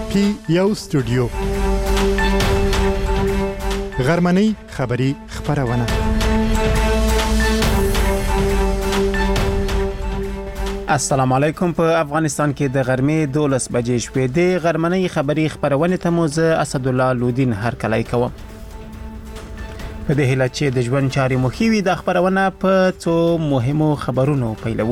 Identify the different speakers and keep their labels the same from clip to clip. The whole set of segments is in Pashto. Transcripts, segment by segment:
Speaker 1: پی یو سټوډیو غرمنۍ خبری خبرونه
Speaker 2: السلام علیکم. په افغانستان کې د غرمې 12 بجې شوې د غرمنۍ خبری خبرونه ته مو زه اسد الله لودین هرکلی کوم. په دې هیله چې د ژوند چارې مخیوي د خبرونه په څو مهمو خبرونو پیلوو.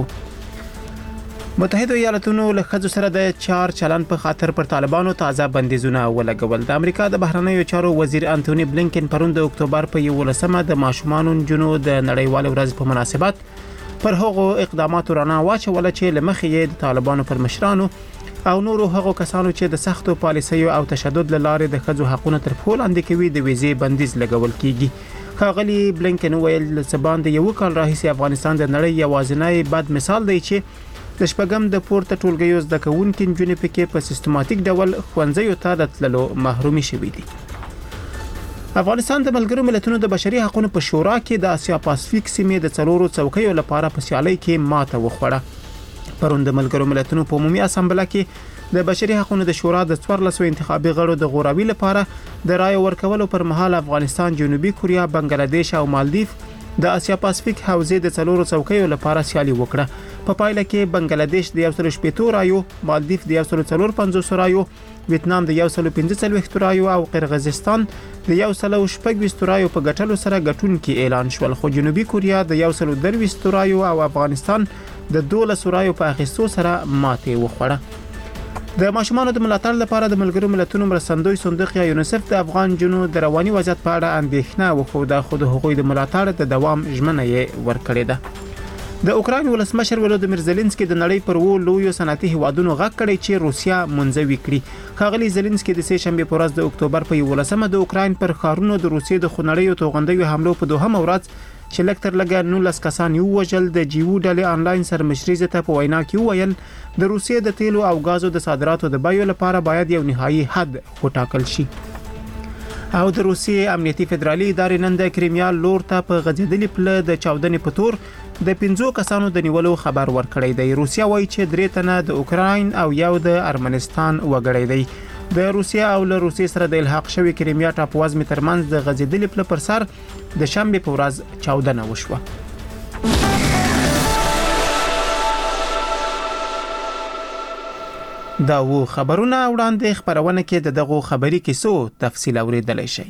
Speaker 2: متحده ایالاتونو له ښځو سره د چار چلن په خاطر پر طالبانو تازه بندیزونه ولګول. د امریکا د بهرنیو چارو وزیر انټونی بلینکن پرون د اکتوبر په 11مه د ماشومانو جنو د نړیوال ورځ په مناسبت پر هغو اقداماتو رڼا واچوله چې لمخې یې د طالبانو پر مشرانو او نورو هغو کسانو چې د سختو پالیسیو او تشدد لاره د ښځو حقوقو تر پښو لاندې کوي د ویزې بندیز لګول کیږي. ښاغلي بلینکن ویل سباند یو کال راهیسې افغانستان د نړۍ یوازینی بد مثال دی چې د شپږم د پورته ټولګیو زده کوونکو نجونې پکې په سیستماتیک ډول ښوونځیو ته د تللو محرومي شوې دي. افغانستان د ملګرو ملتونو د بشري حقوقو په شورا کې د اسیا پاسفیک سیمې د څلورو څوکیو لپاره په سیالۍ کې ماته وخوړه. پرون د ملګرو ملتونو په عمومي اسامبله کې د بشري حقوقو د شورا د 14 انتخابي غړو د غوراوي لپاره د رای ورکولو پر مهال افغانستان، جنوبي کوریا، بنگلاديش او مالدیف د اسیا پاسفیک حوزې د څلورو څوکیو لپاره سیالي وکړه. په پایله کې بنگلاديش د 180 رایو، مالدیف د 154 رایو، ویتنام د 145 رایو او قرغیزستان د 126 رایو په ګټلو سره ګټونکي اعلان شول، خو جنوبي کوریا د 123 رایو او افغانستان د 12 رایو په اخیستو سره ماته وخوړه. د ماشومانو د ملاتړ لپاره د ملګرو ملتونو مرستندوی صندوق یا یونیسف د افغان جنو د رواني وضعیت په اړه اندېښنه وښوده، خو د حقوقي د ملاتړ د دوام ژمنه یې ورکړې ده. د اوکراین ولسمشر ولودیمیر زيلنسکي د نړۍ پر وو لویو صنعتي هیوادونو غږ کړی چې روسیا منځوي کړي. ښاغلي زيلنسکي د سه شنبه په ورځ د اکتوبر په 11مه د اوکراین پر ښارونو د روسیې د خونړیو توغندیو حملو په دوهمه ورځ چې لکتر لګا 19 کسان یو وجل د جیو ډلې آنلاین سرمشري ته په وینا کې ویل د روسیې د تیلو او غازو د صادراتو د بیو لپاره باید یو نهایی حد وټاکل شي. او د روسیې امنیتي فدرالي ادارې نن د کریمیا لور ته په غځېدلې پله د چاودنې په تور د 5 کسانو د نیولو خبر ورکړی دی. روسیا وایي چې 3 تنه د اوکراین او یو د ارمنستان وګړي دی. د روسیا او له روسیې سره د الحاق شوی کریمیا ټاپووزمې ترمنځ د غځېدلې پله پر سر د شنبه په ورځ چاودنه وشوه. دا و خبرونه وړاندې خبرونه کې دغه خبري کیسو تفصیل اوریدلای شي.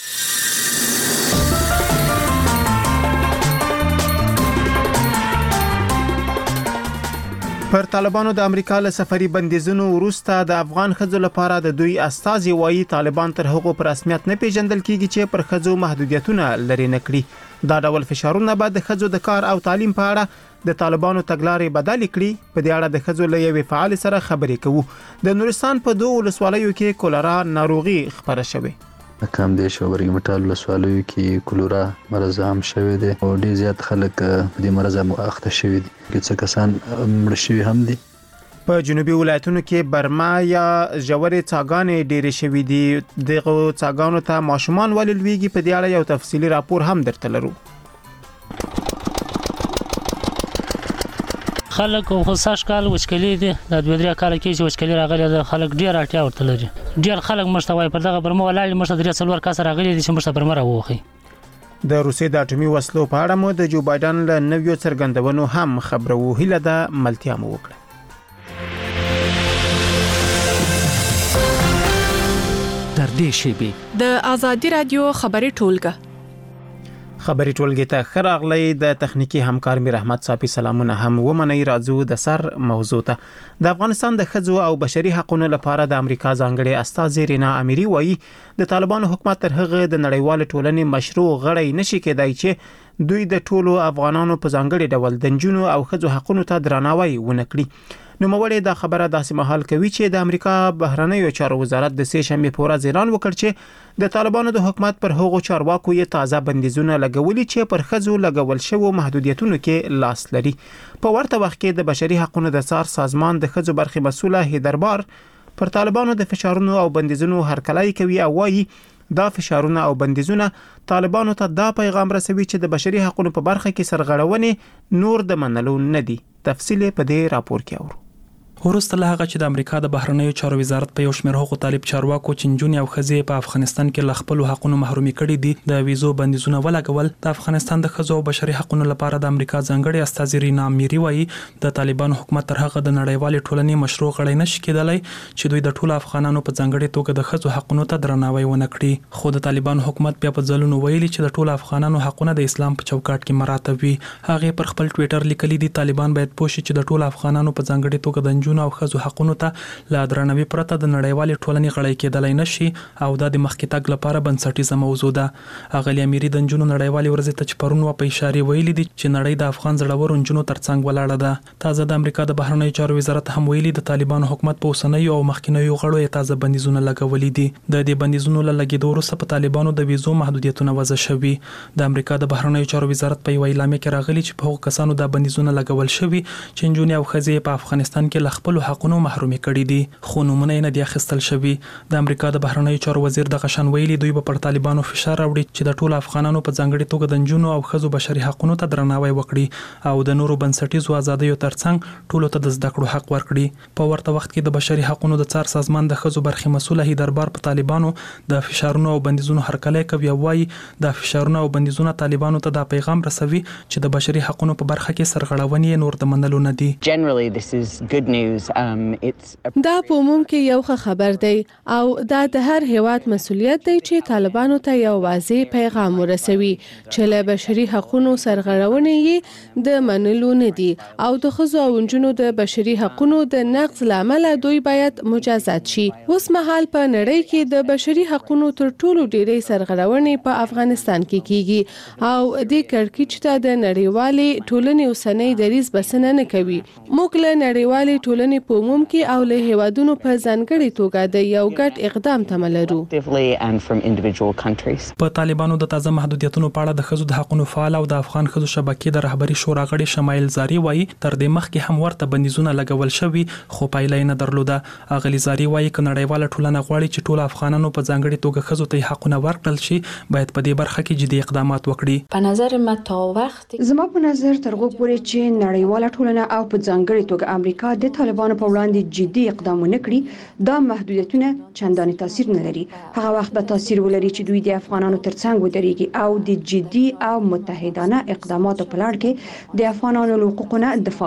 Speaker 2: پر طالبانو د امریکا له سفري بندیزونو وروسته د افغان ښځو لپاره د دوی استازي وایي طالبان تر هغو پر رسمیت نه پیژندل کیږي چې پر ښځو محدودیتونه لري نه کړي. دا ډول فشارونه به د ښځو د کار او تعلیم په اړه د طالبانو تګلارې بدل کړي. په دې اړه د ښځو له یوې فعال سره خبرې کوو. د نورستان په 2 ولسوالیو کې کولرا ناروغي خبره شوه.
Speaker 3: کم دې شو ورګمټال ولسوالیو کې کولرا مرض عام شوه دي او ډیر زیات خلک په دې مرض مؤاخذه شوي دي. څه کسان مړ شوي هم دي. په جنوبي ولایتونو کې برما یا جوړې څاګانې ډېرې شوي دي. دغه څاګانو ته ماشومان ولې لویږي په دې اړه یو تفصیلی راپور هم درته لرو.
Speaker 4: خلک خو ساش کال وشکلې دي د 2-3 کال کې چې وشکلې راغلي د خلک ډیر اړتیا ورته لري. ډیر خلک مشتوي پر دغه برمه ولاړ مشته 3 کس راغلي دي چې مشته برمه راوخی.
Speaker 2: د روسیې د اټومي وسلو په اړه مو د جو بایدن له نویو څرګندونو هم خبرو. هیله ده ملتیا مو وکړه.
Speaker 5: در دې شیبه د ازادي رادیو خبري ټولګه
Speaker 2: خبري ټولګه ته خراغلی د تخنیکی همکار میر احمد صافي سلامونه هم ومني. راځو د سر موضوع ته. د افغانستان د ښځو او بشري حقوقو لپاره د امریکا ځانګړي استاذ رینا اميري وایي د طالبانو حکومت تر هغه د نړیوال ټولنې مشروع غړی نشي کېدای چې دوی د ټولو افغانانو په ځانګړي ډول د جنونو او ښځو حقوقو ته درناوی ونکړي. نو موړې دا خبره داسې مهال کوي چې د امریکا بهرنیو چارو وزارت د سه شنبه په ورځ اعلان وکړ چې د طالبانو د حکومت پر هغو چارواکو یې تازه بندیزونه لګولي چې پر ښځو لګول شوی محدودیتونو کې لاس لري. په ورته وخت کې د بشري حقوقو د څار سازمان د ښځو برخې مسؤله هیدربار پر طالبانو د فشارونو او بندیزونو هرکلی کوي او وایي دا فشارونه او بندیزونه طالبانو ته دا پیغام رسوي چې د بشري حقوقو په برخه کې سرغړونې نور د منلو نه دي. تفصیل په دې راپور کې اورو.
Speaker 6: وروسته له هغه چې د امریکا د بهرنیو چارو وزارت په یو شمېر حقوق طالب چارواکو چې نجونې او ښځې په افغانستان کې له خپلو حقونو محرومي کړي دي د ویزو بندیزونه ولګول. د افغانستان د ښځو او بشري حقوقو لپاره د امریکا ځانګړي استازي رینا میری وایي د طالبانو حکومت تر هغه د نړیوالې ټولنې مشروع غړی نشي کېدلی چې دوی د ټولو افغانانو په ځانګړي توګه د ښځو حقونو ته درناوی ونه کړي. خو د طالبانو حکومت بیا په ځلونو ویلي چې د ټولو افغانانو حقونه د اسلام په چوکاټ کې مراتب وي. هغه پر خپل ټوئیټر لیکلي دي طالبان باید پوه شي چې د ټولو افغانانو په ځانګړي توګه د نجونو او ښځو حقونو ته له درناوي پرته د نړیوالې ټولنې غړی کېدلی نشي او دا د مخکې تګ لپاره بنسټیزه موضوع ده. اغلې امیري د نجونو نړیوالې ورځې ته چې پرون په اشاره ویلي دي چې نړۍ د افغان زړورو نجونو ترڅنګ ولاړه ده. تازه د امریکا د بهرنیو چارو وزارت هم ویلي د طالبانو حکومت په اوسنیو او مخکینیو غړو یې تازه بندیزونه لګولي دي. د دې بندیزونو له لګیدو وروسته په طالبانو د ویزو محدودیتونه وضع شوي. د امریکا د بهرنیو چارو وزارت په یو اعلامیه کې راغلي چې په هغو کسانو د بندیزونه لګول شوي چې نجونې او ښځې په افغانستان کې له خپلو حقونو محرومي کړي دي خو نومونه یې نه دي اخیستل شوي. د امریکا د بهرنیو چارو وزیر دغه شان ویلي دوی به پر طالبانو فشار راوړي چې د ټولو افغانانو په ځانګړي توګه د نجونو او ښځو بشري حقونو ته درناوی وکړي او د نورو بنسټیزو ازادیو ترڅنګ ټولو ته د زده کړو حق ورکړي. په ورته وخت کې د بشري حقونو د څار سازمان د ښځو برخې مسؤله هیدربار په طالبانو د فشارونو او بندیزونو هرکلی کوي او وایي د فشارونو او بندیزونو طالبانو ته دا پیغام رسوي چې د بشري حقونو په برخه کې سرغړونې نور د منلو نه دي.
Speaker 7: دا په عموم کې یو ښه خبر دی او دا د هر هیواد مسؤلیت دی چې طالبانو ته یو واضح پیغام ورسوي چې له بشري حقوقو سرغړونې یې د منلو نه دي او د ښځو او نجونو د بشري حقوقو د نقض لامل دوی باید مجازات شي. اوس مهال په نړۍ کې د بشري حقوقو تر ټولو ډېرې سرغړونې په افغانستان کې کیږي او د کړکېچ ته د نړیوالې ټولنې اوسنۍ دریځ بسنه نه کوي. موږ له نړیوالې ټولنې په عموم کې او له هیوادونو په ځانګړي توګه د یو ګډ اقدام تمه لرو.
Speaker 6: په طالبانو د تازه محدودیتونو په اړه د ښځو د حقوقو فعال او د افغان ښځو شبکې د رهبری شورا غړي شمایل زاری وایي تر دې مخکې هم ورته بندیزونه لګول شوي خو پایله یې نه درلوده. اغلی زاری وایي چې نړیواله ټولنه غواړي چې ټول افغانانو په ځانګړي توګه ښځو ته حقونه ورکړل شي باید په دې برخه کې جدي اقدامات وکړي.
Speaker 8: په نظر ما تا وخت
Speaker 9: زما په نظر تر هغه پورې چې نړیواله ټولنه او په ځانګړي توګه امریکا د طالبانو په وړاندې جدي اقدامونه کړي دا محدودیتونه چندانې تاثیر نه لري. هغه وخت به تاثیر ولري چې دوی د افغانانو ترڅنګ ودرېږي او د جدي او متحدانه اقداماتو په لړ کې د افغانانو حقوقو نه دفاع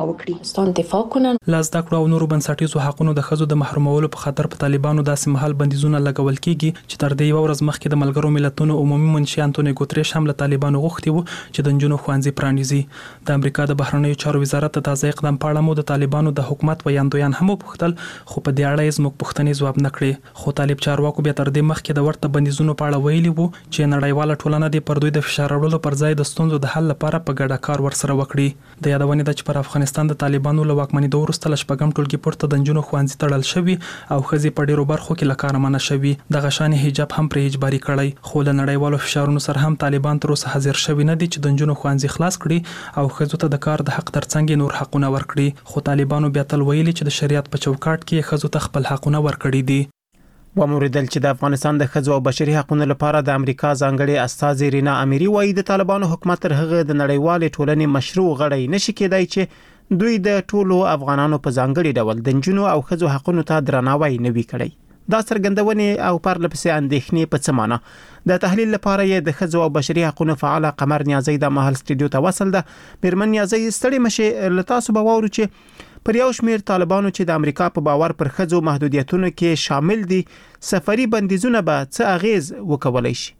Speaker 9: وکړي.
Speaker 6: لاس د کړو او نورو بنسټیزو حقوقو د ښځو د محرومولو په خاطر په طالبانو داسې مهال بندیزونه لګول کیږي چې تر دې یو ورځ مخکې د ملګرو ملتونو عمومي منشي انټونیو ګوتریش هم له طالبانو غوښتي وو چې د نجونو ښوونځي پرانیزي. د امریکا د بهرنیو چارو وزارت د تازه اقدام په اړه مو د طالبانو د حکومت ویاندویان هم وپوښتل خو په دې اړه یې زموږ پوښتنې ځواب نه کړې. خو طالب چارواکو بیا تر دې مخکې د ورته بندیزونو په اړه ویلي وو چې نړیواله ټولنه د پر دوی د فشار وړلو پر ځای د ستونزو د حل لپاره په ګډه کار ورسره وکړي. د یادونې د چې پر افغانستان د طالبانو له واکمنۍ وروسته له شپږم ټولګي پورته د نجونو ښوونځي تړل شوي او ښځې په ډیرو برخو کې له کاره منع شوي. دغه شان حجاب هم پرې اجباري کړی خو له نړیوالو فشارونو سره هم طالبان تر اوسه حاضر شوي نه دي چې د نجونو ښوونځي خلاص کړي او ښځو ته د کار د حق ترڅنګ نور حقونه ورکړي. خو طالبانو بیا تل ویلي چې د شریعت په چوکاټ کې ښځو ته خپل حقونه ورکړي دي.
Speaker 2: وموریدل چې د افغانستان د ښځو او بشري حقوقو لپاره د امریکا ځانګړي استازي رینا امیری وایي د طالبانو حکومت تر هغه د نړیوالې ټولنې مشروع غړی نشي کېدای چې دوی د ټولو افغانانو په ځانګړي ډول د نجونو او ښځو حقوقو ته درناوی نه وي کړی. دا څرګندونې او پرلپسې اندېښنې په څه معنا د تحلیل لپاره یې د ښځو او بشري حقوقو فعال قمر نیازی د محل سټډیو ته وصل ده. میرمن نیازی ستړي مشه لتاسو به وورو چې پر یو شمیر طالبانو چې د امریکا په باور پر ښځو محدودیتونو کې شامل دي سفري بندیزونه به څه اغیز وکولای شي.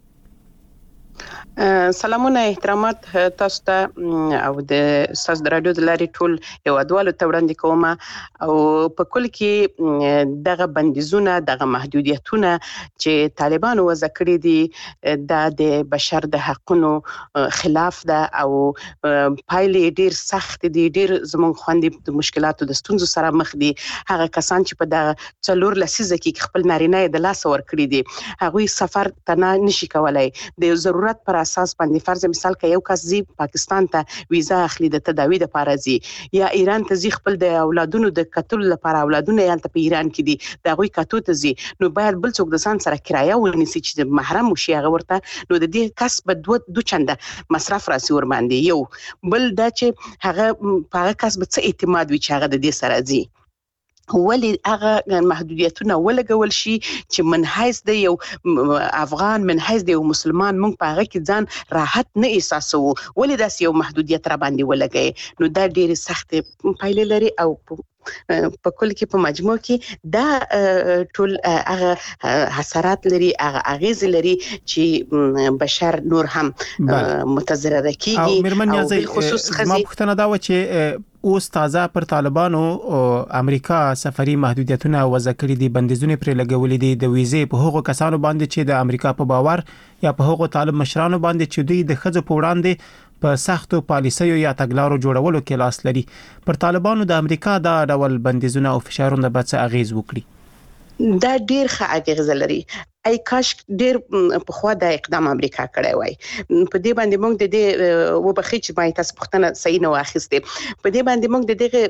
Speaker 10: سلامونه احترامات تاسو ته او د استاد د رادیو د لارې ټول هیوادوالو ته وړاندې کوم او په کل کې دغه بندیزونه دغه محدودیتونه چې طالبانو وضع کړي دي د بشر د حقوقو خلاف ده او پایلې ډیر سخت دي. ډیر زموږ خوندې د مشکلاتو د ستونزو سره مخ دي. هغه کسان چې په دغه څلور لسیزه کې خپل نارینه د لاس ور کړی دي هغوی سفر ته نشي کولای. د ضرورت پر اساس باندې فرض مثال کې یو کس زی پاکستان ته ویزا اخلي د تداوی لپاره زی یا ایران ته زی خپل د اولادونو د قتل لپاره اولادونه یې په ایران کې دي دا غوي کاتو ته زی نو باید بل څوک د ځان سره کرایه ونیسي چې محرم وشي هغه ورته نو د دې کس په دوه چنده مصرف راسي ور باندې یو بل دا چې هغه په هغه کس به څه اعتماد وي چې هغه د دې سره زی ولې هغه محدودیتونه ولګول شي چې منحیز د یو افغان منحیز د یو مسلمان مونږ په هغه کې ځان راحت نه احساسو، ولې داس یو محدودیت را باندې ولګي. نو دا ډېر سخت پایلې لري او په کل کې په مجموع کې دا ټول هغه حسرات لري، هغه اغیز لري چې بشر نور هم متضرر کیږي.
Speaker 2: او مرمن نیازی ما پوښتنه دا و چې اوس تازه پر طالبانو امریکا سفري محدودیتونه وضع کړي دي، بندیزونه پر لګولې دي د ویزې په هغو کسانو باندې چې د امریکا په باور یا په هغو طالب مشرانو باندې چې دوی د خځو په وړاندې په سختو پالیسیو یا تګلارو جوړولو کې لاس لري. پر طالبانو د امریکا دا ډول بندیزونه او فشارونه به څه اغیز وکړي؟
Speaker 10: دا ډیر ښه اغیز لري. ای کاش ډیر په خوا د اقدام امریکا کړی وای. په دې باندې موږ د دې وبخښي چې ما تاسو پوښتنه صحیح نه واخیسته. په دې باندې موږ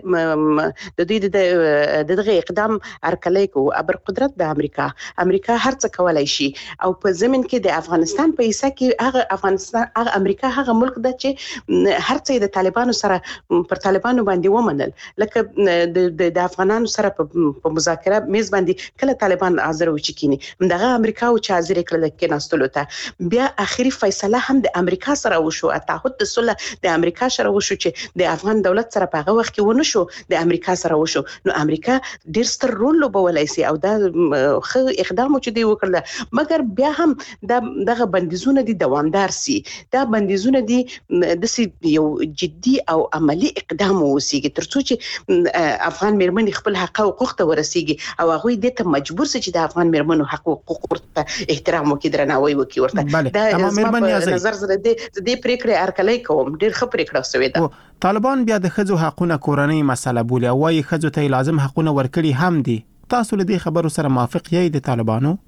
Speaker 10: د دوی د دغه اقدام ارکلای کو ابر قدرت د امریکا هر څه کولای شي او په زمين کې د افغانستان په حصہ کې هغه افغانستان هغه امریکا هغه ملک د چې هر څه د طالبانو سره پر طالبانو باندې ومنل، لکه د افغانانو سره په مذاکره میز باندې کله طالبان حاضر و چې کینی دغه امریکا او چې حاضر کړل کې ناستلو ته بیا اخیری فیصله هم د امریکا سره وشو، تعهد د صلح د امریکا سره وشو چې د افغان دولت سره په هغه وخت کې ونه شو، د امریکا سره وشو. نو امریکا ډیر ستر رول لوبولای شي او دا خو اقدام چې دی وکړل، مګر بیا هم دغه بندیزونه دي دوامدار سي، دا بندیزونه دي د یو جدي او عملی اقدام وسیږي ترڅو چې افغان مېرمنې خپل حق او حقوق ته ورسیږي او هغه دې ته مجبور سي چې د افغان مېرمنو حق او حقوق احترام وکړي، درناوی وکړي ورته. دا نظر زره دې پریکړه ارکلای کوم ډیر ښه پریکړه شوې ده.
Speaker 2: طالبان بیا د خځو حقوقونه کورنۍ مسله بولي او وايي خځو ته لازم حقوقونه ورکړي هم دي. تاسو له دې خبرو سره موافق یې د طالبانو؟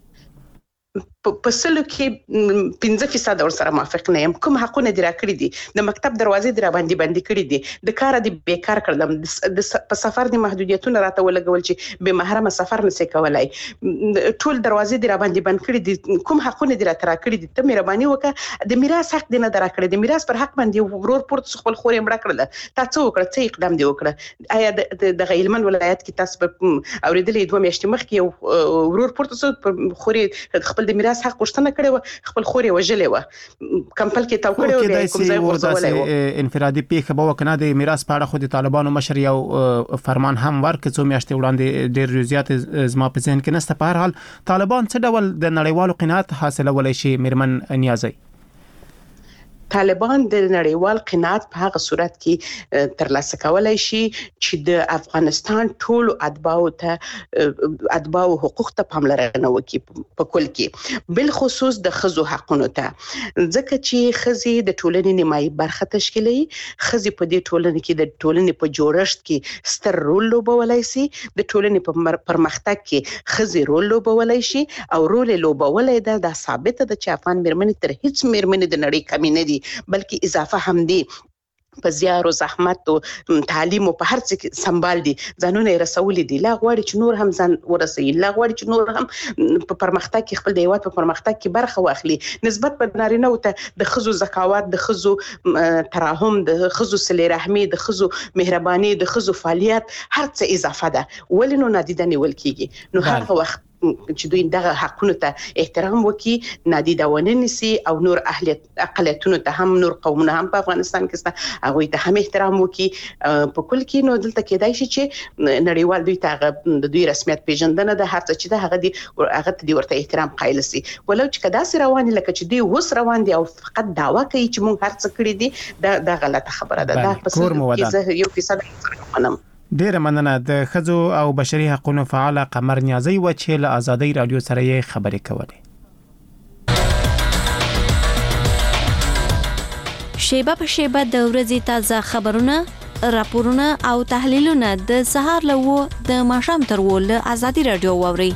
Speaker 10: په سلو کې 15% ور سره موافق نه یم. کوم حقونه دی راکړي دي، د مکتب دروازې دی را باندې بندي کړي دي، د کار دی بیکار کړل، د سفر د محدودیتونو راته ولګول چې به محرم سفر نشي کولای، ټول دروازې دی را باندې بند کړي دي. کوم حقونه دی راته راکړي دي؟ ته مهرباني وکړه د میراث حق دی نه راکړي، د میراث پر حق باندې ورور پورت خپل خورې مړه کړل، تاسو وکړه څه اقدام دی وکړه؟ آیا د هلمند ولایت کې تاسو اوریدلې 2 میاشتې مخکې یو ورور پورت خورې خپل د میراث حق غوښتنه کړې و، خپل خورې وژلې و، کمپل کې تاو کړې و، کوم ځای ورزولې و.
Speaker 2: انفرادي پیښه به وکنه د میراث په اړه خو د طالبانو مشر یو فرمان هم ورکړ څو میاشتې وړاندې، ډېر زیات زما په ذهن کې نشته. په هر حال طالبان څه ډول د نړیوالو قناعت حاصلولای شي مرمن نیازی؟
Speaker 10: طالبان د نړیوال قناعت په هغه صورت کې ترلاسه کولای شي چې د افغانستان ټول اتباع حقوق ته پاملرنه وکړي، په کل کې بل خصوص د خزو حقونو ته، ځکه چې خزي د ټولنې نیمایي برخه تشکیلوي. خزي په دې ټولنې کې د ټولنې په جوړښت کې ستر رول لوبولای شي، د ټولنې په پرمختګ کې خزي رول لوبولای شي او رول لوبولای دا ثابت ده چې افغان مېرمنې تر هیڅ مېرمنې د نړۍ کمی نه دي، بلکې اضافه هم دي. په زیار او زحمت او تعلیم او په هر څه کې سنبال دي، ځانونه رسولي دي. لا غواړي چې نور هم ځان ورسوي، لا غواړي چې نور هم په پرمختګ کې خپل د هیواد په پرمختګ کې برخه واخلي. نسبت په نارینه او ته د خزو زکاوت، د خزو تراحم، د خزو صله رحمي، د خزو مهرباني، د خزو فعالیت هر څه اضافه ده. ولې نو نادیده نیول کیږي؟ نو هغه وخت چې دوی دغه حقونو ته احترام وکړي، نادیده ونه نیسي او نور اقلیتونو ته هم، نور قومونه هم په افغانستان کې سته، هغه ته هم احترام وکړي په کل کې. نو دلته کېدای شي چې نړیوال دوی ته د دوی رسمیت پیژندنه د هر څه چې د هغه ته ورته احترام قایل سي، ولو چې کدا سره روان لکه چې دوی وس روان دي او فقط دعوا کوي چې مونږ هر څه کړی دي، دا غلطه خبره ده. دا په څه یو فیصد منم.
Speaker 2: ډیره مننه. د خځو او بشري حقوقو فعال قمر نیازی و چې له آزادۍ رادیو سره یې خبرې کولې.
Speaker 11: شیبه په شیبه د ورځې تازه خبرونه، راپورونه او تحلیلونه د سهار له 9 د ماښام تر 10 له آزادۍ رادیو واورئ.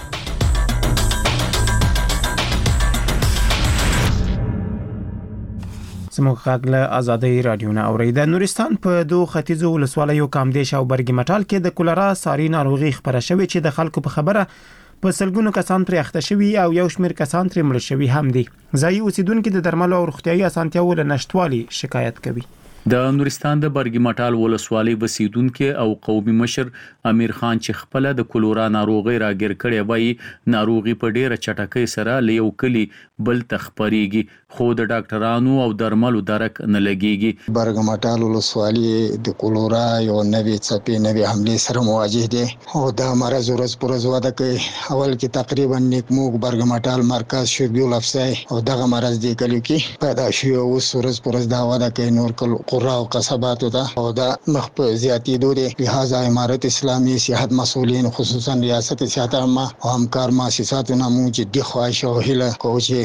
Speaker 2: زموږ غږ له آزادۍ رادیو نه اوري. د نورستان په 2 ختیځو ولسوالیو کامدیش او برګی مټال کې د کولرا ساري ناروغي خبره شوې چې د خلکو په خبره په سلګونو کسان پرې اخته شوي او یو شمېر کسان ترې مړ شوي هم دي. ځایي اوسیدونکو د درملو او روغتیايي اسانتیاوو له نشټوالي شکایت کوي.
Speaker 12: د نورستان د برګمټال ولسوالۍ وسیدونکو او قومي مشر امیر خان چې خپل د کولورا ناروغي راګر کړي وای ناروغي په ډیره چټکۍ سره لیو کلی بل تخپریږي خو د ډاکټرانو او درملو درک نه لګيږي.
Speaker 13: برګمټال ولسوالۍ د کولورا یو نوې څپې نوې حمله سره مواجه دي او دا مرز ورځ پر ورځ وده کوي. اول کې تقریبا نیکموک برګمټال مرکز شربیل افسای او دغه مرز دی کلیو کې پیدا شو او ورځ پر ورځ دا وده کوي نور قرا او قصبات او دا مخ په زیاتی دوره لہذا امارت اسلامی صحت مسؤلین خصوصا ریاست صحت عامه او همکار مؤسساتونه مو جدي خواهش او هله کوي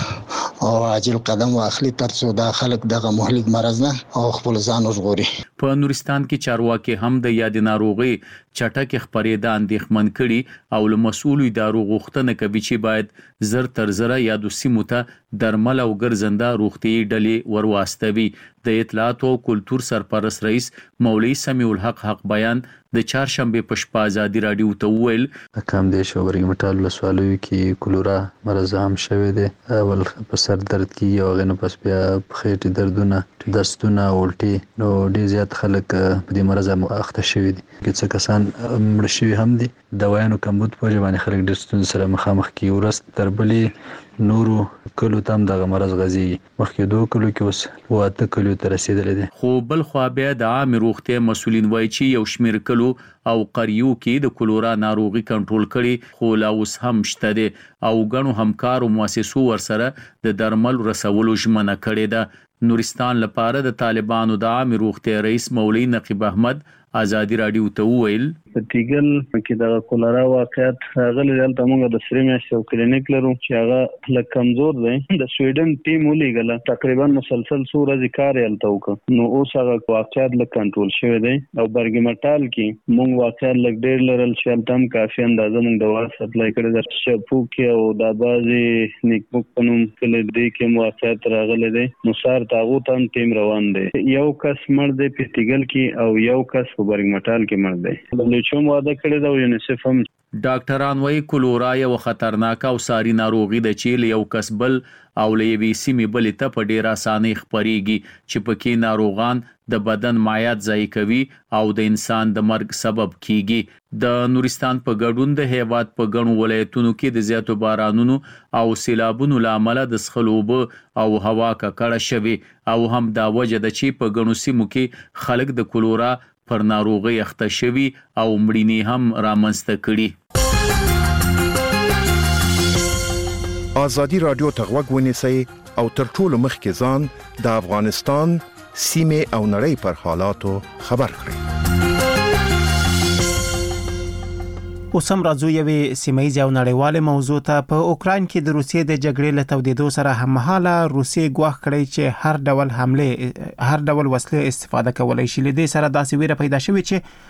Speaker 13: او عاجل قدم واخلي ترڅو دا خلک دغه مهلک مرز نه او خپل ځان وژغوري.
Speaker 12: په نورستان کې چارواکي هم د یاد ناروغي چټک خبرېدا اندېښمن کړي او له مسؤلو ادارو غوښتنه کوي چې باید زر تر زره یادو سیمو ته درمل او ګرځنده روغتي ډلې ورواستوي. د اطلاعات او کلتور سرپرست رئیس مولوی سمیع الحق بیان د چهارشنبه په شپه ازادي رادیو ته ویل
Speaker 3: کم دي شو برګمټال ولسوالۍ کې کولورا مرز هم شوه دي اول په سر درد کې او غنه پس بیا خېټه دردونه دستونه الټي نو ډیر زیات خلک په دې مرز اخته شوی دي چې کسان مړ شوی هم دي دوايانو کمبود په ځواني خلک د ستون سره مخامخ کی ورست تربلې نورو کلو تام دغه مرز غزي مخکې 2 کلو کې اوس واته کلو ته رسیدل دي.
Speaker 12: خو بل خو بیا د عام روغتي مسولین وایي چې یو شمیر کلو او قریو کې د کولورا ناروغي کنټرول کړي خو لا اوس هم شته دي او غنو همکارو مؤسسو ورسره د درمل رسولو ژمنه کړې ده. نورستان لپاره د طالبانو د عام روغتي رئیس مولوی نقیب احمد ازادي رادیو ته ویل
Speaker 14: پټیګل کې د کولرا واقعیت غلې دلته موږ د سری میاشتو کلینیک لرو چې هغه لکه کمزور دی. د سویډن ټیم ولېګل تقریبا مسلسل څو ورځې کار یلته وکړ نو اوس هغه واقعیت لکه کنټرول شوی دی او برګمټال کې موږ واقعیت لکه ډېر لرل چې تم کافي اندازه موږ دوا سپلای کړی د شپو کې او د بازي نیکموک پنوم کله دې کې واقعیت راغلی دی نو سار تاغو ته ټیم روان دی. یو کس مړ دی پټیګل کې او یو کس په برګمټال کې مړ دی. چوم واده کړی دا یونیسف هم
Speaker 12: ډاکټران وايي کولورا یو خطرناک او ساري ناروغي د چیل یو کسبل او لوي سیمې بلې ته په ډیر اسانه خبريږي چې پکې ناروغان د بدن مایعات ضایع کوي او د انسان د مرګ سبب کیږي. د نورستان په ګډون د هیواد په ګڼو ولایتونو کې د زیاتو بارانونو او سیلابونو لامل د سخلوب او هوا ککړه شوي او هم دا وجه د چې په ګڼو سیمو کې خلک د کولورا پر ناروغي اخته شوي او مړینې هم رامنځته کړي.
Speaker 15: ازادي رادیو ته غوږ ونیسئ او تر ټولو مخکې ځان د افغانستان سیمې او نړۍ پر حالاتو خبر کړئ.
Speaker 2: اوس هم راځو یوې سیمایي او نړیواله موضوع ته. په اوکراین کې د روسیې د جګړې له تودېدو سره هممهاله روسیې ګواښ کړی چې هر ډول وسلې استفاده کولای شي. لدې سره داسې ویره پیدا شوې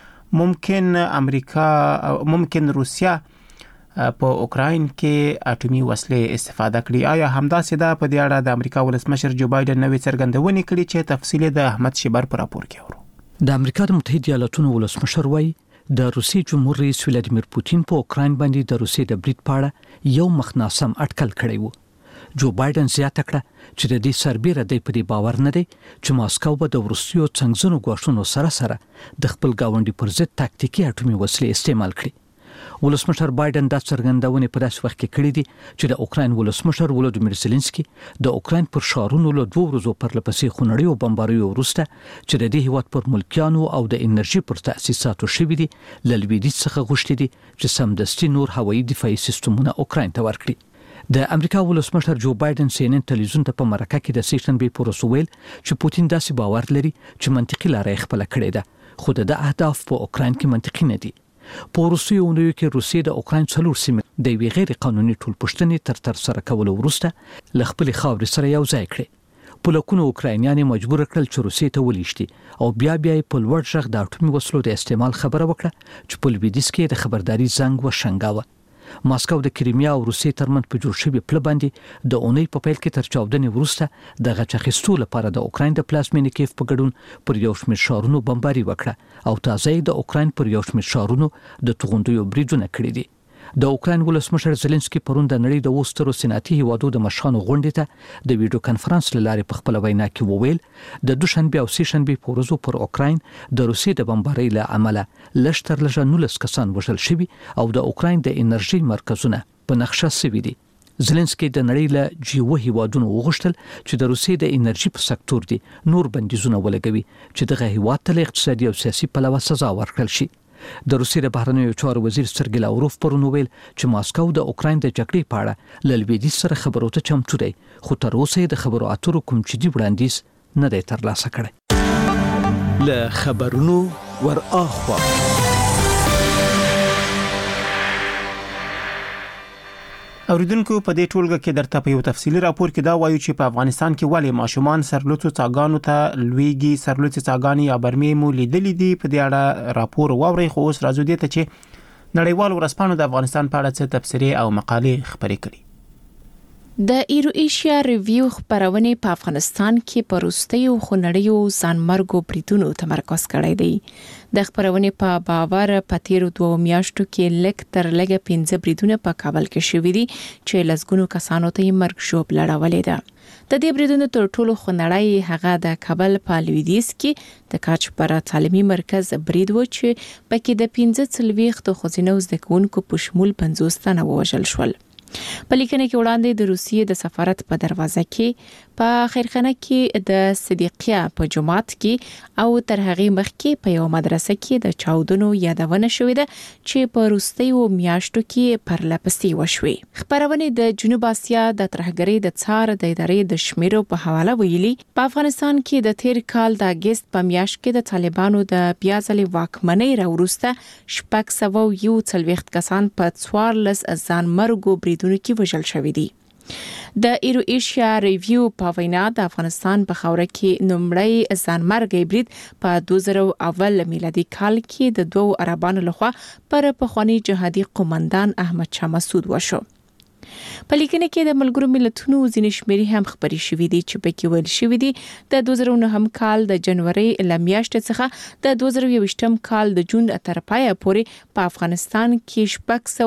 Speaker 2: چې ممکن روسیا په اوکراین کې اټومي وسلې استفاده کړي. آیا همداسې ده؟ په دې اړه د امریکا ولسمشر جو بایدن نوې څرګندونې کړې چې تفصیل د احمد شیبر په راپور کې اورو.
Speaker 16: د امریکا د متحده ایالاتونو ولسمشر وایي د روسي جمهور رئیس ولادیمیر پوتین په اوکراین باندې د روسي د برید پاړه یو مخناسم اټکل کړی وو. جو بایدن زیاته کړه چې د دې سربېره د پدې باور نه دی چې ماسکو به د روسیو څنګهونو غوښتنو سره د خپل گاونډي پر ضد تاکتیکي اټومي وسلې استعمال کړي. ولسمشر بایدن د څرګندونې په داسې وخت کې کړې دي چې د اوکراین ولسمشر ولودیمیر زيلنسکي د اوکراین پر شارونو له 2 ورځو پرلپسې خونړیو بمباریو وروسته چې د دې هیواد پر ملکیانو او د انرژي پر تاسیساتو شوي دي له لویدیځ څخه غوښتي دي چې سمدستي نور هوایي دفاعي سیستمونه اوکراین ته ورکړي. د امریکا ولسمشر جو بایدن CNN ټلویزیون ته په مرکه کې د سیشنبې پر وسویل چې پوتین داسې باور لري چې منطقي لارې خپل کړې ده خو د اهداف په اوکراین کې منطقي نه دي. په روسیې اونیو کې روسیې د اوکراین 4 سیمې د وی غیر قانوني ټولپوښتنې تر سره کول وروسته ل خپل خاورې سره یو ځای کړي. په لکونو اوکراینیان مجبور کړل چې روسیې ته ولېشتي او بیا په لوړ ژغ د اټومي وسلو د استعمال خبره وکړه چې په لویدیځ کې د خبرداري زنګ وشنګاوه. ماسکو د کریمیا او روسیې ترمنځ په جوړ شوی پل باندې د اونۍ په پیل کې تر 14 وروسته د غچخستو لپاره د اوکراین د پلازمینې کیف په ګډون پر یو شمېر شارونو بمباري وکړه او تازه د اوکراین پر یو شمېر شارونو د توغندیو بریدونه کړي دي. د اوکراین ولسمشر زيلنسکي پرون د نړۍ د وسترو صنعتي هیوادو د مشرانو غونډې ته د ویډیو کانفرنس لارې په خپل وینا کې وویل د دوشنبه او سهشنبه په ورځو پر اوکراین د روسیې د بمبارۍ له امله لشتر لږه 19 کسان وژل شوي او د اوکراین د انرژي مرکزونه په نقشه سوي دي. زيلنسکي د نړۍ له G7 هیوادونو وغوښتل چې د روسیې د انرژي په سکتور دي نور بندیزونه ولګوي چې دغه هیواد ته اقتصادي او سیاسي پلوه سزا ورکړل شي. د روسیې د بهرنیو چارو وزیر سرګی لاوروف پرون ویل چې ماسکو د اوکراین د جګړې په اړه له لویدیځ سره خبرو ته چمتو دی خو تر اوسه د خبرو اترو کوم جدي وړاندیز نه دی ترلاسه کړی.
Speaker 17: له خبرونو ور اخوا
Speaker 2: اوریدونکو په دې ټولګه کې درته په یو تفصیلی راپور کې دا وایو چې په افغانستان کې ولې ماشومان سرلوڅو څاګانو ته لویږي. سرلوڅي څاګانې یا برمې مو لیدلې دي. په دې اړه راپور واوري خو اوس راځو دې ته چې نړیوال ورځپاڼو د افغانستان په اړه څه تبصرې او مقالې خپرې کړي.
Speaker 5: د ایرو ایشیا ریویو خبرونه په افغانستان کې پروستیو خنړیو ځانمرګو بریدونو تمرکز کړی دی. د خبرونه په باور په تیرو 2 میاشتو کې لک تر لګه 15 بریدونه په کابل کې شوې دي چې لسګونو کسانو ته یې مرګ شوب لړولې ده. د دې بریدونو تر ټولو خنړی هغه د کابل په لویدیځ کې د کاچپرا تعلیمي مرکز برید و چې پکې د 15 خزینه زدکونکو په شمول 50 تنه وژل شول. په لیکنه کې وړاندې د روسیې د سفارت په دروازه کې په خیرخانه کې د صدیقیا په جماعت کې او تر هغه مخکې په یو مدرسه کې د چاودنو یادونه شوې ده چې په روسیو میاشتو کې پرلپسې وشوي. خبرونه د جنوب اسیا د ترهګرۍ د څار د ادارې د شمیرو په حواله ویلي په افغانستان کې د تیر کال د اگست په میاشت کې د طالبانو د بیازلې واکمنۍ راوروسته 641 کسان په 14 ځانمرګو بریدونو کې وژل شوي دي. د ایرو ایشیا ریویو په وینا د افغانستان په خوره کې نومړی ځانمرګي برید په 2001 میلادي کال کې د 2 عربانو لخوا پر پخوانی جهادي قومندان احمد شاه مسعود وشو. په لیکنه کې د ملګرو ملتونو ځینې شمیرې هم خبرې شوې دي چې پکې ویل شوې دي د 2009 کال د جنوري ل میاشتې څخه د 2020 کال د جون تر پایه پورې په افغانستان کې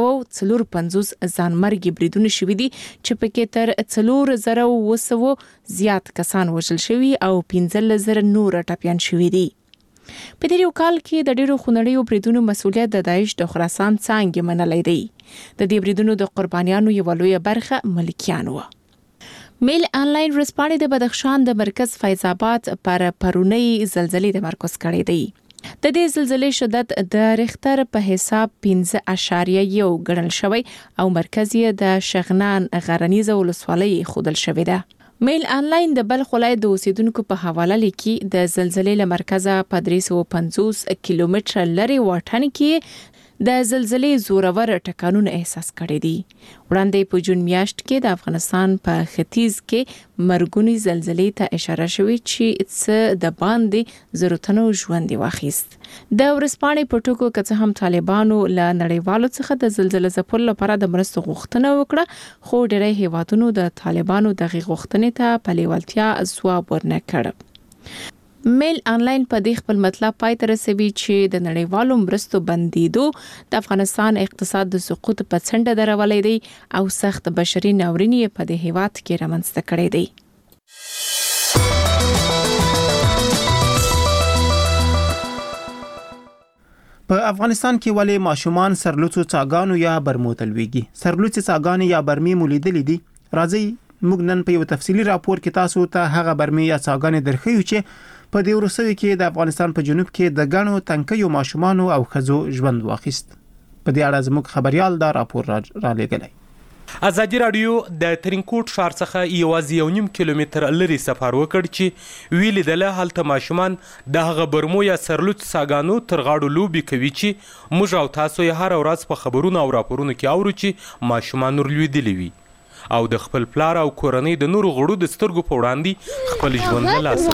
Speaker 5: 654 ځانمرګي بریدونه شوې دي چې پکې تر 4200 زیات کسان وژل شوي او 15000 نور ټپيان شوي دي. په دې یو کال کې د ډیرو خنړیو بریدونو مسؤلیت د داعش د خراسان څنګه منلای دی. د دې بریدونو د قربانیانو یو لوی برخه ملکیان و. میل انلاین ورځپاڼې د بدخشان د مرکز فیض آباد پر پرونی زلزلې د مرکز کړی دی. د دې زلزلې شدت د ریختر په حساب 5.1 ګڼل شوی او مرکز یې د شغنان غرنیزه ولسوالۍ خودل شوی ده. میل انلاین د بلخ ولایت د اوسیدونکو په حواله لیکي د زلزلې له مرکزه په 350 کیلومتر لري واټن کې د زلزلې زورور ټکانونه احساس کړي دي. وړاندې په جون میاشت کې د افغانستان په ختیځ کې مرګونی زلزلې ته اشاره شوې چې څه د باندې ضرورتونو ژوند واخیست. د ورسپانې په ټکو کې هم طالبانو له نړیوالو څخه د زلزلې ځپل لپاره د مرستو غوښتنه وکړه خو ډېری هیوادونو د طالبانو دغه غوښتنې ته په لیوالتیا ځواب ورنه کړ. میل انلاین په دې خپل مطلب پای ته رسوي چې د نړیوالو مرستو بندیدو د افغانستان اقتصاد د سقوط په څنډه درولې دی او سخت بشري ناوریني په دې هیواد کې رامنځته کړې دی.
Speaker 2: په افغانستان کې ولې ماشومان سرلوڅو څاګانو یا برمو ته لویږي. سرلوڅي څاګانې یا برمې مو لیدلې دي. راځي موږ نن په یو تفصیلی راپور کې تاسو ته هغه برمې یا څاګانې درخیو چې په دې وروستیو کې د افغانستان په جنوب کې د غنو تنکیو ماشومان او خزو ژوند واخیست. په دې اړه زموږ خبريال دا راپور را لېږلی.
Speaker 18: ازادي رادیو د ترینکوټ ښار څخه یوازې 1.5 کیلومتر لري سفر وکړ چې ویل دله هلته ماشومان د هغه برمو یا سرلوڅ څاګانو تر غاړو لوبي کوي چې موږ او تاسو یې هر ورځ په خبرونو او راپورونو کې اورو چې ماشومان ورلوېدلي وي او د خپل پلار او کورنۍ د نورو غړو د سترګو په وړاندې خپل ژوند له لاسه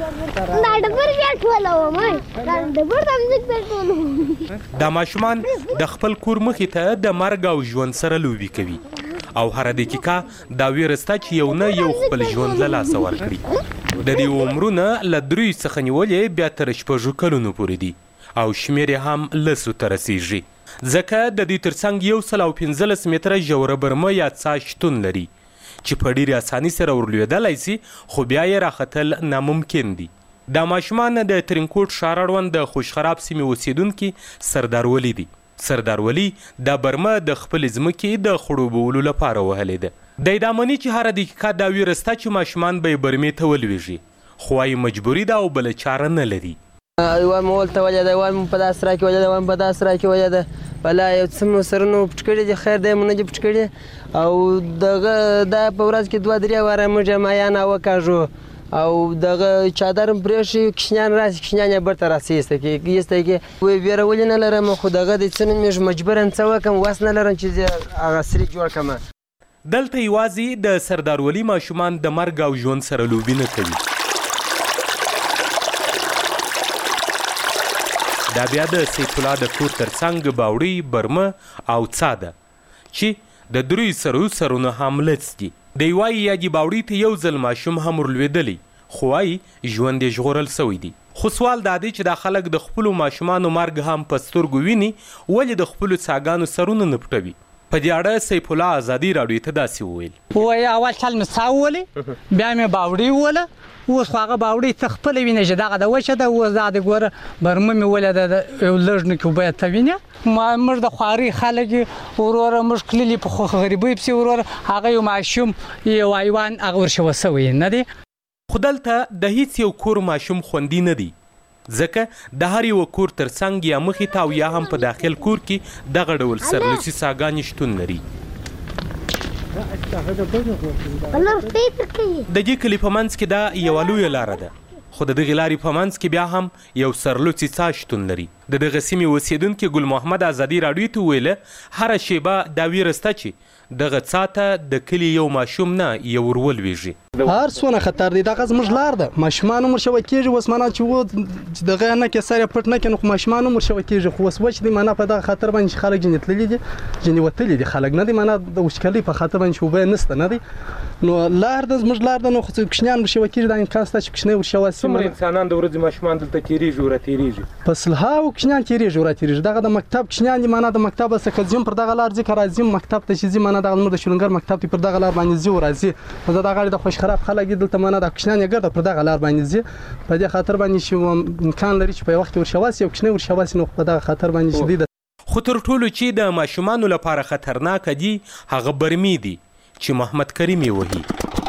Speaker 18: ورکوي. دا ماشومان د خپل کور مخې ته د مرګ او ژوند سره لوبي کوي او هر دقیقه دا ویرسته چې یو نه یو خپل ژوند له لاسه ورکړي. د دې عمرونه له 3 څخه نیولې بیا تر 6 کلونو پورې دي او شمیر هم لسو ته رسیږي. ځکه د دې ترڅنګ 115 متره ژوره برمه یا څاه شتون لري چې په ډېرې اساني سره ورلوېدلی سي خو بیا یې راختل ناممکن دي. دا ماشومان د ترینکوټ ښار اړوند د خوشخراب سیمې اوسیدونکي سردار ولی دي. سردار ولی دا برمه د خپلې ځمکې د خړوبولو لپاره وهلې ده. دی دا مني چې هره دقیقه دا ویره سته چې ماشومان به یې برمې ته ولویږي خو وايي مجبوري ده او بله چاره نه لري.
Speaker 19: وایم ولته وجه ده وایم په داسې را کې وجه ده وایم په داسې را کې وجه ده ولا یو څه مو سرونه پټ کړي دي خیر دی مو نه دي پټ کړي او دغه دا په ورځ کې 2-3 واره موږ مایان وکاږو او دغه چادر پرېښي کشنیان راسي کشنیان یې برته راسي ایسته کې وایي ویره ولې نه لرم خو دغه د څه نه مې مجبوراً څه وکړم وس نه لرم چې زه هغه سري جوړ کړم.
Speaker 18: دلته یوازې د سردار ولی ماشومان د مرګ او ژوند سره لوبې نه کوي. دا بیا د سیف الله د کور ترڅنګ باوړۍ برمه او څاه ده چې د دریو سرونو هم لڅ دي. دی وایي یا دې باوړۍ ته یو ځل ماشوم هم ورلوېدلی خو وایي ژوند یې ژغورل سوی دی. خو سوال دا دی چې دا خلک د خپلو ماشومانو مرګ هم په سترګو ویني ولې د خپلو څاګانو سرونه نه پټوي. په دې اړه سیف الله ازادي راډیو ته داسې وویل
Speaker 20: وایي اول چل مې څاه وولې بیا مې باوړۍ ووله اوس خو هغه باوړۍ ته خپله وینې چې دغه د وچه ده اوس دا د ګوره برمه مې وله ده یو لږ نه کې اوبه یې ته وینې موږ د خوارۍ خلک یې وروره موږ کللي په غریبۍ پسې وروره هغه یو ماشوم یو حیوان هغه ورشوه سوی نه دی.
Speaker 18: خو دلته د هیڅ یو کور ماشوم خوندي نه دی ځکه د هر یو کور ترڅنګ یا مخې ته او یا هم په داخل کور کې دغه ډول سرلوڅي څاګانې شتون لري. د دې کلي په منځ کې دا یوه لویه لاره ده خو د دغې لارې په منځ کې بیا هم یو سرلوڅي څاه شتون لري. د دغه سیمې اوسیدونکي ګل محمد ازادي راډیو ته وویله هره شیبه دا ویره شته چې دغه څاه ته د کلي یو ماشوم نه یو ورولویږي.
Speaker 21: هر څونه خطر دی دغه زموږ لار ده ماشومان هم ورشوه کېږي اوس معنا چې دغه نه کې سر یې پټ نه کړي نو خو ماشومان هم ورشوه کېږي خو اوس وچ دی معنا په دغه خطر باندې چې خلک ځینې تللي دي ځینې وتلي دي خلک نه دي معنا د وچکالۍ په خاطر باندې چې اوبه یې نشته نه دي نو لار ده زموږ لار ده نو خو کوچنیان ورشوه کېږي دا امکان شته چې کوچنی ورشوه سي.
Speaker 18: څومره انسانان د ورځې ماشومان دلته تېرېږي وراتېرېږي
Speaker 21: په سلهاوو کوچنیان تېرېږي وراتېرېږي دغه د مکتب کوچنیان دي معنا د مکتب څخه ځم پر دغه لار ځي که راځم مکتب ته چې ځي معنا دغه زموږ د شلنګر مکتب ته پر دغه لار باندې ځي او راځي نو دغه د خوشخراب خلک دي دلته معنا د کوچنیان یې ګرده پر دغه لار باندې ځي په دې خاطر باندې چې امکان لري چې په وخت ورشوه سي او کوچنی ورشوه سي نو په دغه خاطر باندې شدید.
Speaker 18: خو تر ټولو چې د ماشومانو لپاره خطرناک دي هغه برمې دي چې محمد کریم یې وهي.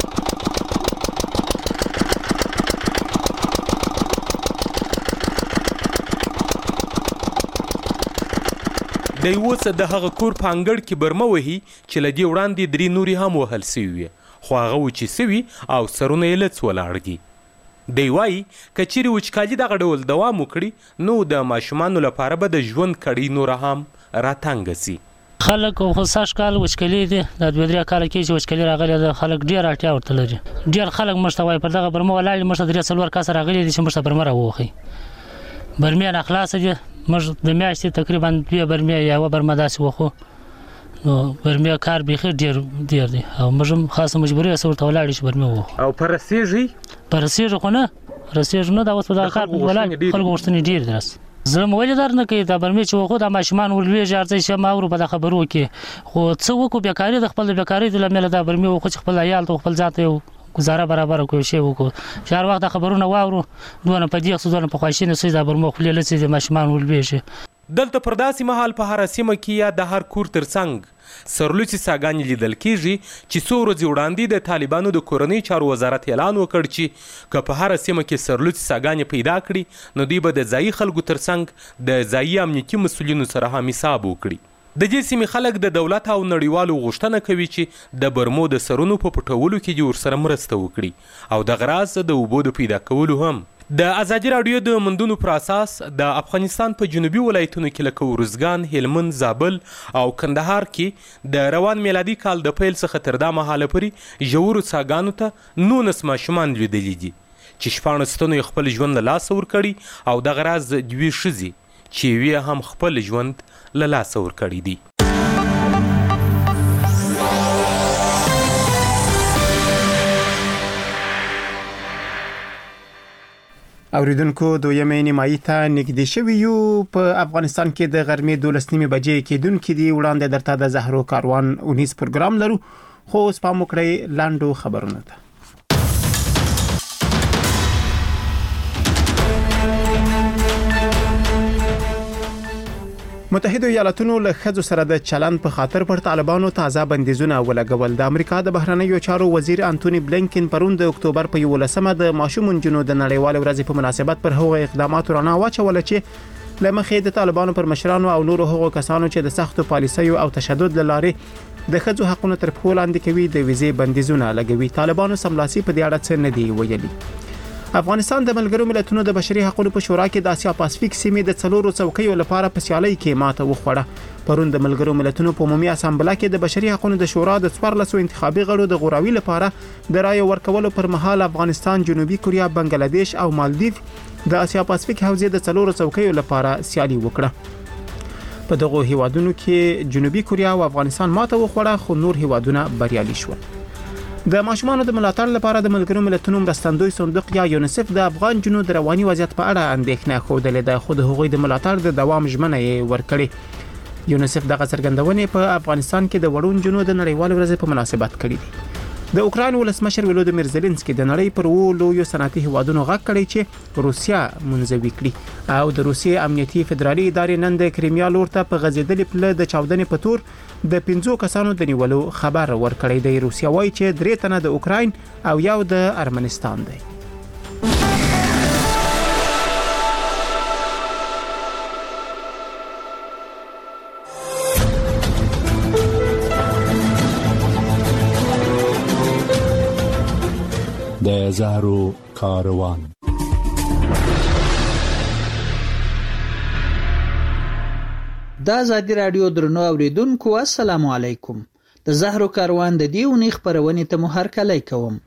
Speaker 18: دی اوس د هغه کور په انګړ کې برمه وهي چې له دې وړاندې 3 نورې هم وهل سوي وي خو هغه وچې سوي او سرونه یې لڅ ولاړ دي. دی وایي که چیرې وچکالي دغه ډول دوام وکړي نو د ماشومانو لپاره به د ژوند کړۍ نوره هم راتنګه سي.
Speaker 4: خلک خو سږ کال وچکالي دي دا 2-3 کاله کې چې وچکالي راغلې ده خلک ډېر اړتیا ورته لري. ډېر خلک موږ ته وایي پر دغه برمه ولاړ موږ ته 3-4 کسه راغلي دي چې موږ ته برمه راووخي. برمیان خلاص دي موږ د میاشتې تقریبا 2 برمې یا یوه برمه داسې وخو نو برمې کار بیخي ډېر دی او موږ هم خاصه مجبوري سره ورته ولاړ شو برمې وخو.
Speaker 18: او په رسېږي
Speaker 4: خو نه رسېږي نه دا اوس په دغه کار ولاړ خلکو غوښتنې ډېر دي. زړه مې ولې در نه کوي دا برمې چې وخو دا ماشومان ولویږي ارځي چې ما ورو په د خبرو کې خو څه وکړو بیکاري د خپل بیکاري د لامل دا برمې وخو چې خپل عیال ته خپل ځان ته گزاره برابر کوي شی وکړو چې هر وخت خبرونه واورو دونه په دې څه دونه په خوښینه سي دا برمه خپل لڅې د ماشومان ولویږي.
Speaker 18: دلته پر داسې مهال په هر سیمه کې یا د هر کور ترڅنګ سرلوڅي څاګانې لیدل کېږي چې څو ورځې وړاندې د طالبانو د کورنۍ چارو وزارت اعلان وکړ چې که په هر سیمه کې سرلوڅي څاګانې پیدا کړي نو دوی به د ځایي خلکو ترڅنګ د ځایي امنیتي مسؤلینو سره هم حساب وکړي. د دې سیمې خلک د دولت او نړیوالو غوښتنه کوي چې د برمو د سرونو په پټولو کې دې ورسره مرسته وکړي او دغه راز د اوبو د پیدا کولو هم. د ازادي راډیو د موندنو پر اساس د افغانستان په جنوبي ولایتونو کې لکه ارزګان، هلمند، زابل او کندهار کې د روان میلادي کال د پیل څخه تر دا مهاله پورې ژورو څاګانو ته 19 ماشومان لیدلي دي چې 14 تنو یې خپل ژوند له لاسه ورکړي او دغه راز 2 ښځې چې یوې هم خپل ژوند له لاسه ورکړي دي.
Speaker 2: اوریدونکو دویمې نیمایي ته نږدې شوي یو. په افغانستان کې د غرمې 12 بجې کېدونکې دي. وړاندې درته د زهرو کاروان اونیز پروګرام لرو، خو اوس پام وکړئ لاندو خبرونو ته. متحده ایالاتونو له ښځو سره د چلند په خاطر پر طالبانو تازه بندیزونه ولګول. د امریکا د بهرنیو چارو وزیر انټونی بلینکن پرون د اکتوبر په 11مه د ماشوم نجونو د نړیوال ورځې په مناسبت پر هغو اقداماتو رڼا واچوله چې لمخې د طالبانو پر مشرانو او نورو هغو کسانو چې د سختو پالیسیو او تشدد لارې د ښځو حقوقو تر پښو لاندې کوي د ویزې بندیزونه لګوي. طالبانو سملاسي په دې اړه څه نه دی ویلي. افغانستان د ملګرو ملتونو د بشري حقوقو په شورا کې د اسیا پاسفیک سیمې د 4 څوکیو لپاره په سیالۍ کې ماته وخوړه. پرون د ملګرو ملتونو په عمومي اسامبله کې د بشري حقوقو د شورا د 14 انتخابي غړو د غوراوي لپاره د رائے ورکولو پر مهال افغانستان، جنوبي کوریا، بنگلاديش او مالدیو د اسیا پاسفیک حوزې د 4 څوکیو لپاره سیالي وکړه. په دغه هیوادونو کې جنوبي کوریا او افغانستان ماته وخوړه، خو نور هیوادونه بریالي شول. د ماشومانو د ملاتړ لپاره د ملګرو ملتونو مرستندوی صندوق یا یونیسف د افغان جنو د رواني وضعیت په اړه اندېښنه خوده ده، خو د هغوی د ملاتړ د دوام ژمنه یې ورکړې. یونیسف دغه څرګندونې په افغانستان کې د وړون جنو د نړیوال ورځې په مناسبت کړې دي. د اوکراین ولسمشر ولودیمیر زيلنسکي د نړۍ پر لویو صنعتي هیوادونو غږ کړی چې روسیا منځوي کړي او د روسیې امنیتي فدرالي ادارې نن د کریمیا لور ته په غځېدلې پله د چاودنې په تور د 5 کسانو د نیولو خبر ورکړی دی. روسیا وایي چې 3 تنه د اوکراین او یو د ارمنستان دی.
Speaker 17: د زهرو کاروان.
Speaker 1: دا ازادي رادیو درنو اوریدونکو، السلام علیکم. د زهرو کاروان د دې اونۍ خبرونې ته مو هرکلی کوم.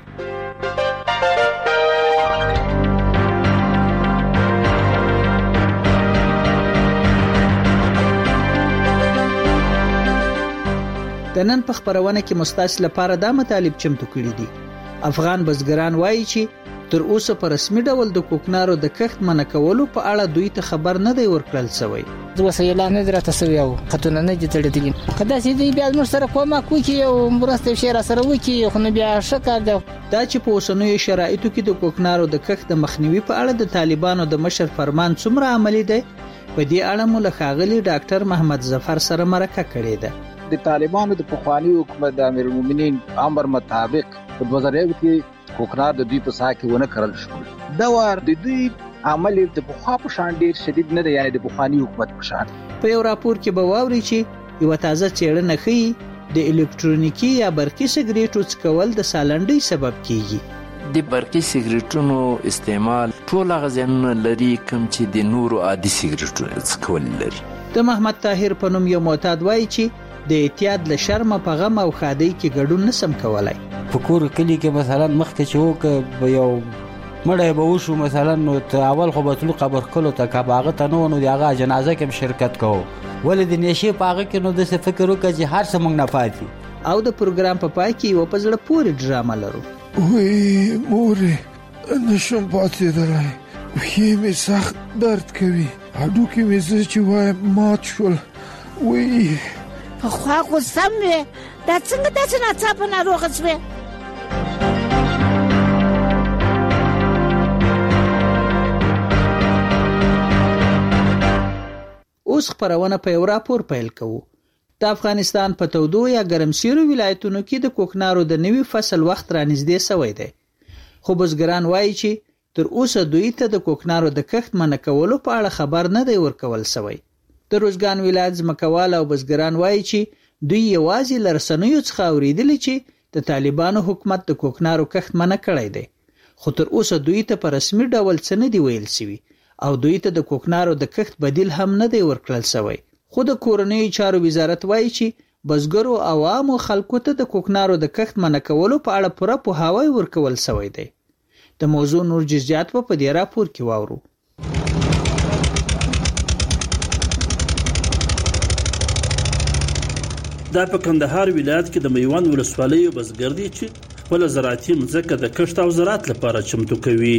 Speaker 1: د نن په خبرونه کې مستاس لپاره دا مطالب چمتو کړي دي. افغان بزګران وایي چې تر اوسه په رسمي ډول د کوکنارو د کښت منع کولو په اړه دوی ته خبر نه دی ورکړل شوی.
Speaker 22: زه وسیله نه درته سوي او خطونه نه دي تړلې. کدا چې دی بیا موږ سره کومه کوي او مرسته شي را سره وکي، خو نه بیا شکر ده.
Speaker 1: دا چې په اوسنیو شرایطو کې د کوکنارو د کښت د مخنیوي په اړه د طالبانو د مشر فرمان څومره عملی دی، په دې اړه مو له ښاغلي ډاکټر محمد ظفر سره مرکه کړې ده.
Speaker 23: د طالبانو د پخوانی حکومت د امیر المؤمنین امر مطابق په 2001 کې کوکنار د دوی په ساحه کې ونه کړل شو. دا ور د دوی عمل د بخوا په شان ډیر شدید نه دی، یعنی د بخوانی حکومت په شان.
Speaker 1: په یو راپور کې به واوري چې یو تازه څېړنه ښيي د الکترونیکی یا برقي سیګریټو څکول د سالنډۍ سبب کیږي.
Speaker 24: د برقي سیګریټونو استعمال ټول غزنونه لري کوم چې د نورو عادي سیګریټونو څکول لري.
Speaker 1: د محمد طاهر په نوم یو معتاد وایي چې د اعتیاد له شرمه په غم او خادۍ کې ګډون نسم کولای.
Speaker 25: په کور کلی کې مثلا مخکې چې وک یو مړی به وشو مثلا، نو اول خو به تلو قبر کلو ته کباغه ته نو د هغه جنازه کې شرکت کوو، ولې د نشي پاغه کې نو د څه فکر وکړي چې هر څه موږ نه پاتې.
Speaker 1: او د پروګرام په پای کې یو په زړه پورې ډرامه لرو.
Speaker 26: وای مورې نشم پاتې درای، وخې مې سخت درد کوي، هډوکي مې زه چې وای مات شول. وای
Speaker 27: خو خو سم وي، دا څنګه داسې ناڅاپه ناروغه شوې؟
Speaker 1: اوس خبرونه په یو راپور پیل کوو. د افغانستان په تودو یا ګرمسیرو ولایتونو کې د کوکنارو د نوي فصل وخت رانږدې شوی دی، خو بزګران وایي چې تر اوسه دوی ته د کوکنارو د کښت منع کولو په اړه خبر نه دی ورکول شوی. د روزګان ولایت ځمکوال او بزګران وایي چې دوی یوازې لرسنیو څخه اوریدلی چې د طالبانو حکومت د کوکنارو کښت منع کړی دی، خو تر اوسه دوی ته په رسمي ډول څه نه دی ویل شوي او دوی ته د کوکنارو د کښت بدیل هم نه دی ورکړل شوی. خو د کورنیو چارو وزارت وایي چې بزګرو عوامو خلکو ته د کوکنارو د کښت منع کولو په اړه پوره پوهاوی ورکول شوی دی. د موضوع نور جزئیات په دې راپور کې واورو.
Speaker 28: دا په کندهار ولایت کې د میوند ولسوالۍ بزګر دي چې خپل زراعتي مځکه د کښت او زراعت لپاره چمتو کوي.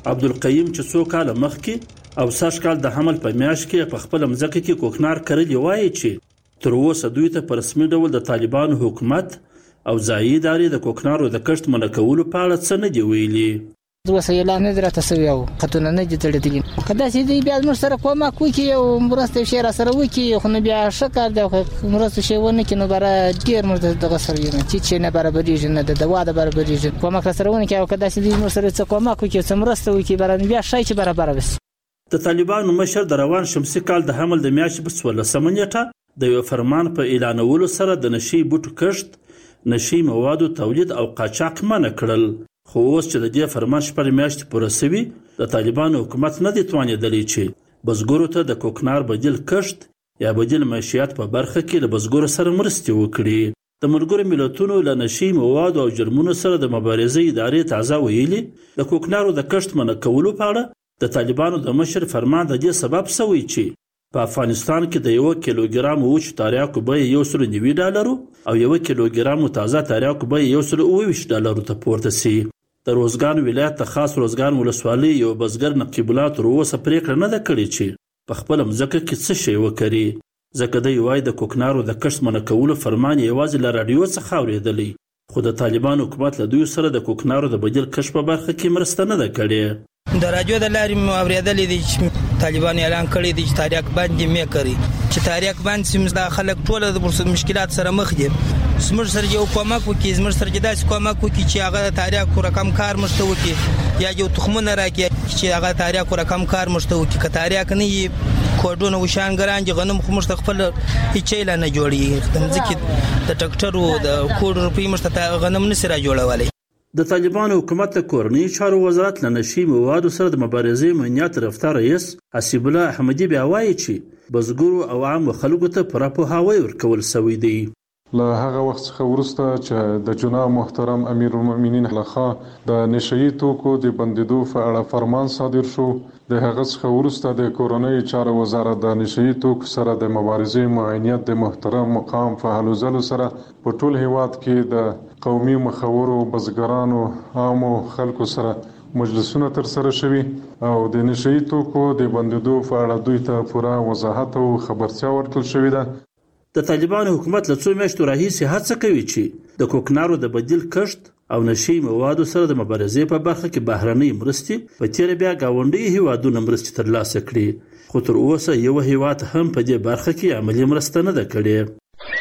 Speaker 28: عبدالقیوم چې څو کاله مخکې او سږ کال د حمل په میاشت کې په خپل مځکه کې کوکنار کرلی وایي چې تر اوسه دوی ته په رسمي ډول د طالبانو حکومت او ځایي ادارې د کوکنارو د کښت منع کولو په اړه څه نه دي ویلي.
Speaker 22: اوسه اعلان نه راته شوی او خطونه نه دي تړلي. که داسې دی بیا موږ سره کومک وکړي او مرسته شي را سره وکړي، خو نه بیا ښه کار دی. مرسته شي ونه کړي نو بره ډېر موږ دغه سره یو چې نه برابرېږي، نه د دوا د برابرېږي. کومک را سره ونه کړي او که داسې دی موږ سره څه کومک وکړي، څه مرسته وکړي، بره بیا شي چې برابر وي.
Speaker 28: د طالبانو مشر د روان شمسي کال د حمل د میاشتې په 14 نیټه د یو فرمان په اعلانولو سره د نشي بوټو کښت، نشي موادو تولید او قاچاق منع کړل. خو اوس چې د دې فرمان 6 میاشتې پوره شوي، د طالبانو حکومت نه دی توانېدلی چې بزګرو ته د کوکنار بدیل کښت یا بدیل معیشت په برخه کې له بزګرو سره مرستې وکړي. د ملګرو ملتونو له نشي موادو او جرمونو سره د مبارزې ادارې تازه ویلي د کوکنارو د کښت منع کولو په اړه د طالبانو د مشر فرمان د دې سبب شوی چې په افغانستان کې د 1 کیلوګرام وچ تریاکو بیه $190 او 1 کیلوګرام تازه تریاکو بیه $129 ته پورته شي. د روزګان ولایت د خاص روزګان ولسوالۍ یو بزګر نقیب الله تر اوسه پریکړه نه ده کړې چې په خپله مځکه کې څه شی وکري، ځکه دی وایي د کوکنارو د کښت منع کولو فرمان یوازې له راډیو څخه اورېدلی، خو د طالبانو حکومت له دوی سره د کوکنارو د بدیل کښت په برخه کې مرسته نه ده کړې.
Speaker 3: د راډیو د لارې مې اورېدلې دي چې طالبانو اعلان کړی دی چې تاریخ باندې مې کوي، چې تاریخ باندې سیمه د خلک ټول د مشکلات سره مخ دي. زموږ سره یو کومک وکړي، زموږ سره داسې کومک وکړي چې هغه د تاریخ رقم کار مشته وکړي، یا یو تخمونه راکړي چې هغه تاریخ رقم کار مشته وکړي. که تاریخ نه وي کوډونه وشان ګران چې غنم خو مشته خپل هیڅ نه جوړي، د ځکه د ټکټرو د کوډ روپی مشته غنم نه سره جوړولای.
Speaker 28: د طالبانو حکومت د کورنۍ چارو وزارت له نشي موادو سره د مبارزې امنیت رفتار رئیس حسیب الله احمدي بیا وایي چې بزګرو او عام خلکو ته پوره پوهاوی ورکول شوی دی.
Speaker 6: له هغه وخت څخه وروسته چې د جناب محترم امیر المؤمنین لخوا د نشئی توکو د بندیدو په اړه فرمان صادر شو، د هغه څخه وروسته د کورنۍ چارو وزارت د نشئی توکو سره د مبارزې معاونیت د محترم مقام فعالو زلو سره په ټول هیواد کې د قومي مخورو، بزګرانو، عامو خلکو سره مجلسونه تر سره شوي او د نشئی توکو د بندیدو په اړه دوی ته پوره وضاحت او خبرتیا ورکړل شوې ده.
Speaker 28: د طالبانو حکومت له څو میاشتو راهیسې هڅه کوي چې د کوکنارو د بدیل کښت او نشي موادو سره د مبارزې په برخه کې بهرنۍ مرستې په تیره بیا ګاونډي هیوادونو مرستې ترلاسه کړي، خو تر اوسه یو هیواد هم په دې برخه کې عملي مرسته نه ده کړې.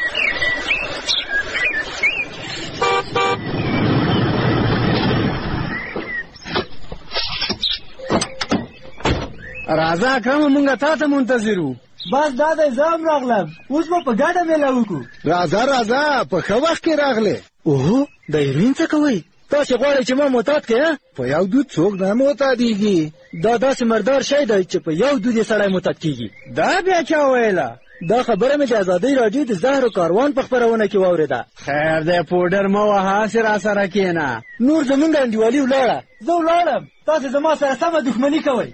Speaker 7: راځه کوم مونږه تا ته منتظر وو.
Speaker 8: بس دا د ځام راغلم، اوس به په ګډه میله وکړو.
Speaker 7: راځه په ښه وخت کې راغلی.
Speaker 8: اوهو د هیروین څه کوئ؟
Speaker 7: تاسې غواړئ چې ما معتاد کړې؟ په یو دود څوک نه معتادېږي.
Speaker 8: دا داسې مردار شی دی چې په یو دود یې سړی معتاد کېږي.
Speaker 7: دا بیا چا ویله؟
Speaker 8: دا خبره مې د ازادۍ راډیو د زهرو کاروان په خپرونه کې واورېده.
Speaker 7: خیر دی پوډر مه وهه، هسې راسره کښېنه.
Speaker 8: نور زمونږ انډیوالي ولاړه، زه ولاړم، تاسې زما سره سمه دښمني کوئ.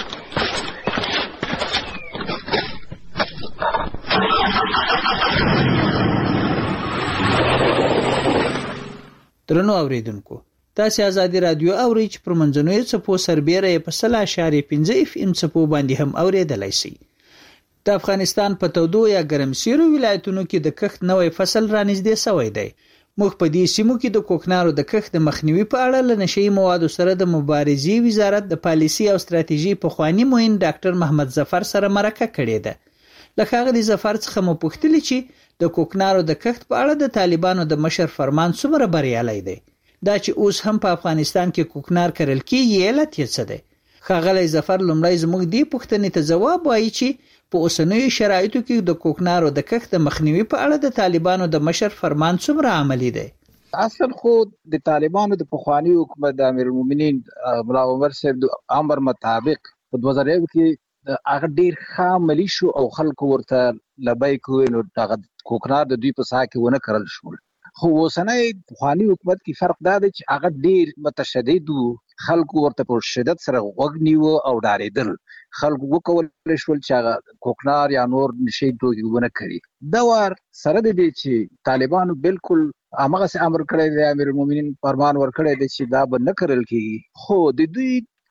Speaker 1: درنو اوریدونکو، تاسو ازادي رادیو اورئ چې پر منځنوي څپو سربېره په 0.5 FM څپو باندې هم اوریدلای شئ. د افغانستان په تودو یا ګرمسیرو ولایتونو کې د کښت نوې فصل رانږدې شوی دی. موږ په دې سیمو کې د کوکنارو د کښت د مخنیوي په اړه له نشئی موادو سره د مبارزې وزارت د پالیسي او ستراتیژي پخوانی معین ډاکټر محمد ظفر سره مرکه کړې ده. لکه هغه ظفر څخه مو پوښتنه چې د کوکنارو د کښت په اړه د طالبانو د مشر فرمان څومره بریالی دی، دا چې اوس هم په افغانستان کې کوکنار کرل کېږي علت یې څه دی. ښاغلی ظفر لومړی زموږ دې پوښتنې ته ځواب وایي چې په اوسنیو شرایطو کې د کوکنارو د کښت د مخنیوي په اړه د طالبانو د مشر فرمان څومره عملی دی.
Speaker 23: اصل خو د طالبانو د پخوانی حکومت د امیر المؤمنین ملا عمر صاحب د امر مطابق په 2001 کې هغه ډیر ښه عملی شو او خلکو ورته لبیک کوي، نو هغه کوکنار د دوی په ساحه کې ونه کرل شول. خو اوسنی پخوانی حکومت کې فرق دا دی چې هغه ډیر متشدد وو، خلکو ورته په شدت سره غوږ نیوه او ډارېدل. خلکو وکولی شول چې هغه کوکنار یا نور نشي توکي ونه کړي. دا وار سره د دې چې طالبانو بالکل هماغسې امر کړی دی، امیر المؤمنین فرمان ورکړی دی چې دا به نه کرل کېږي، خو د دوی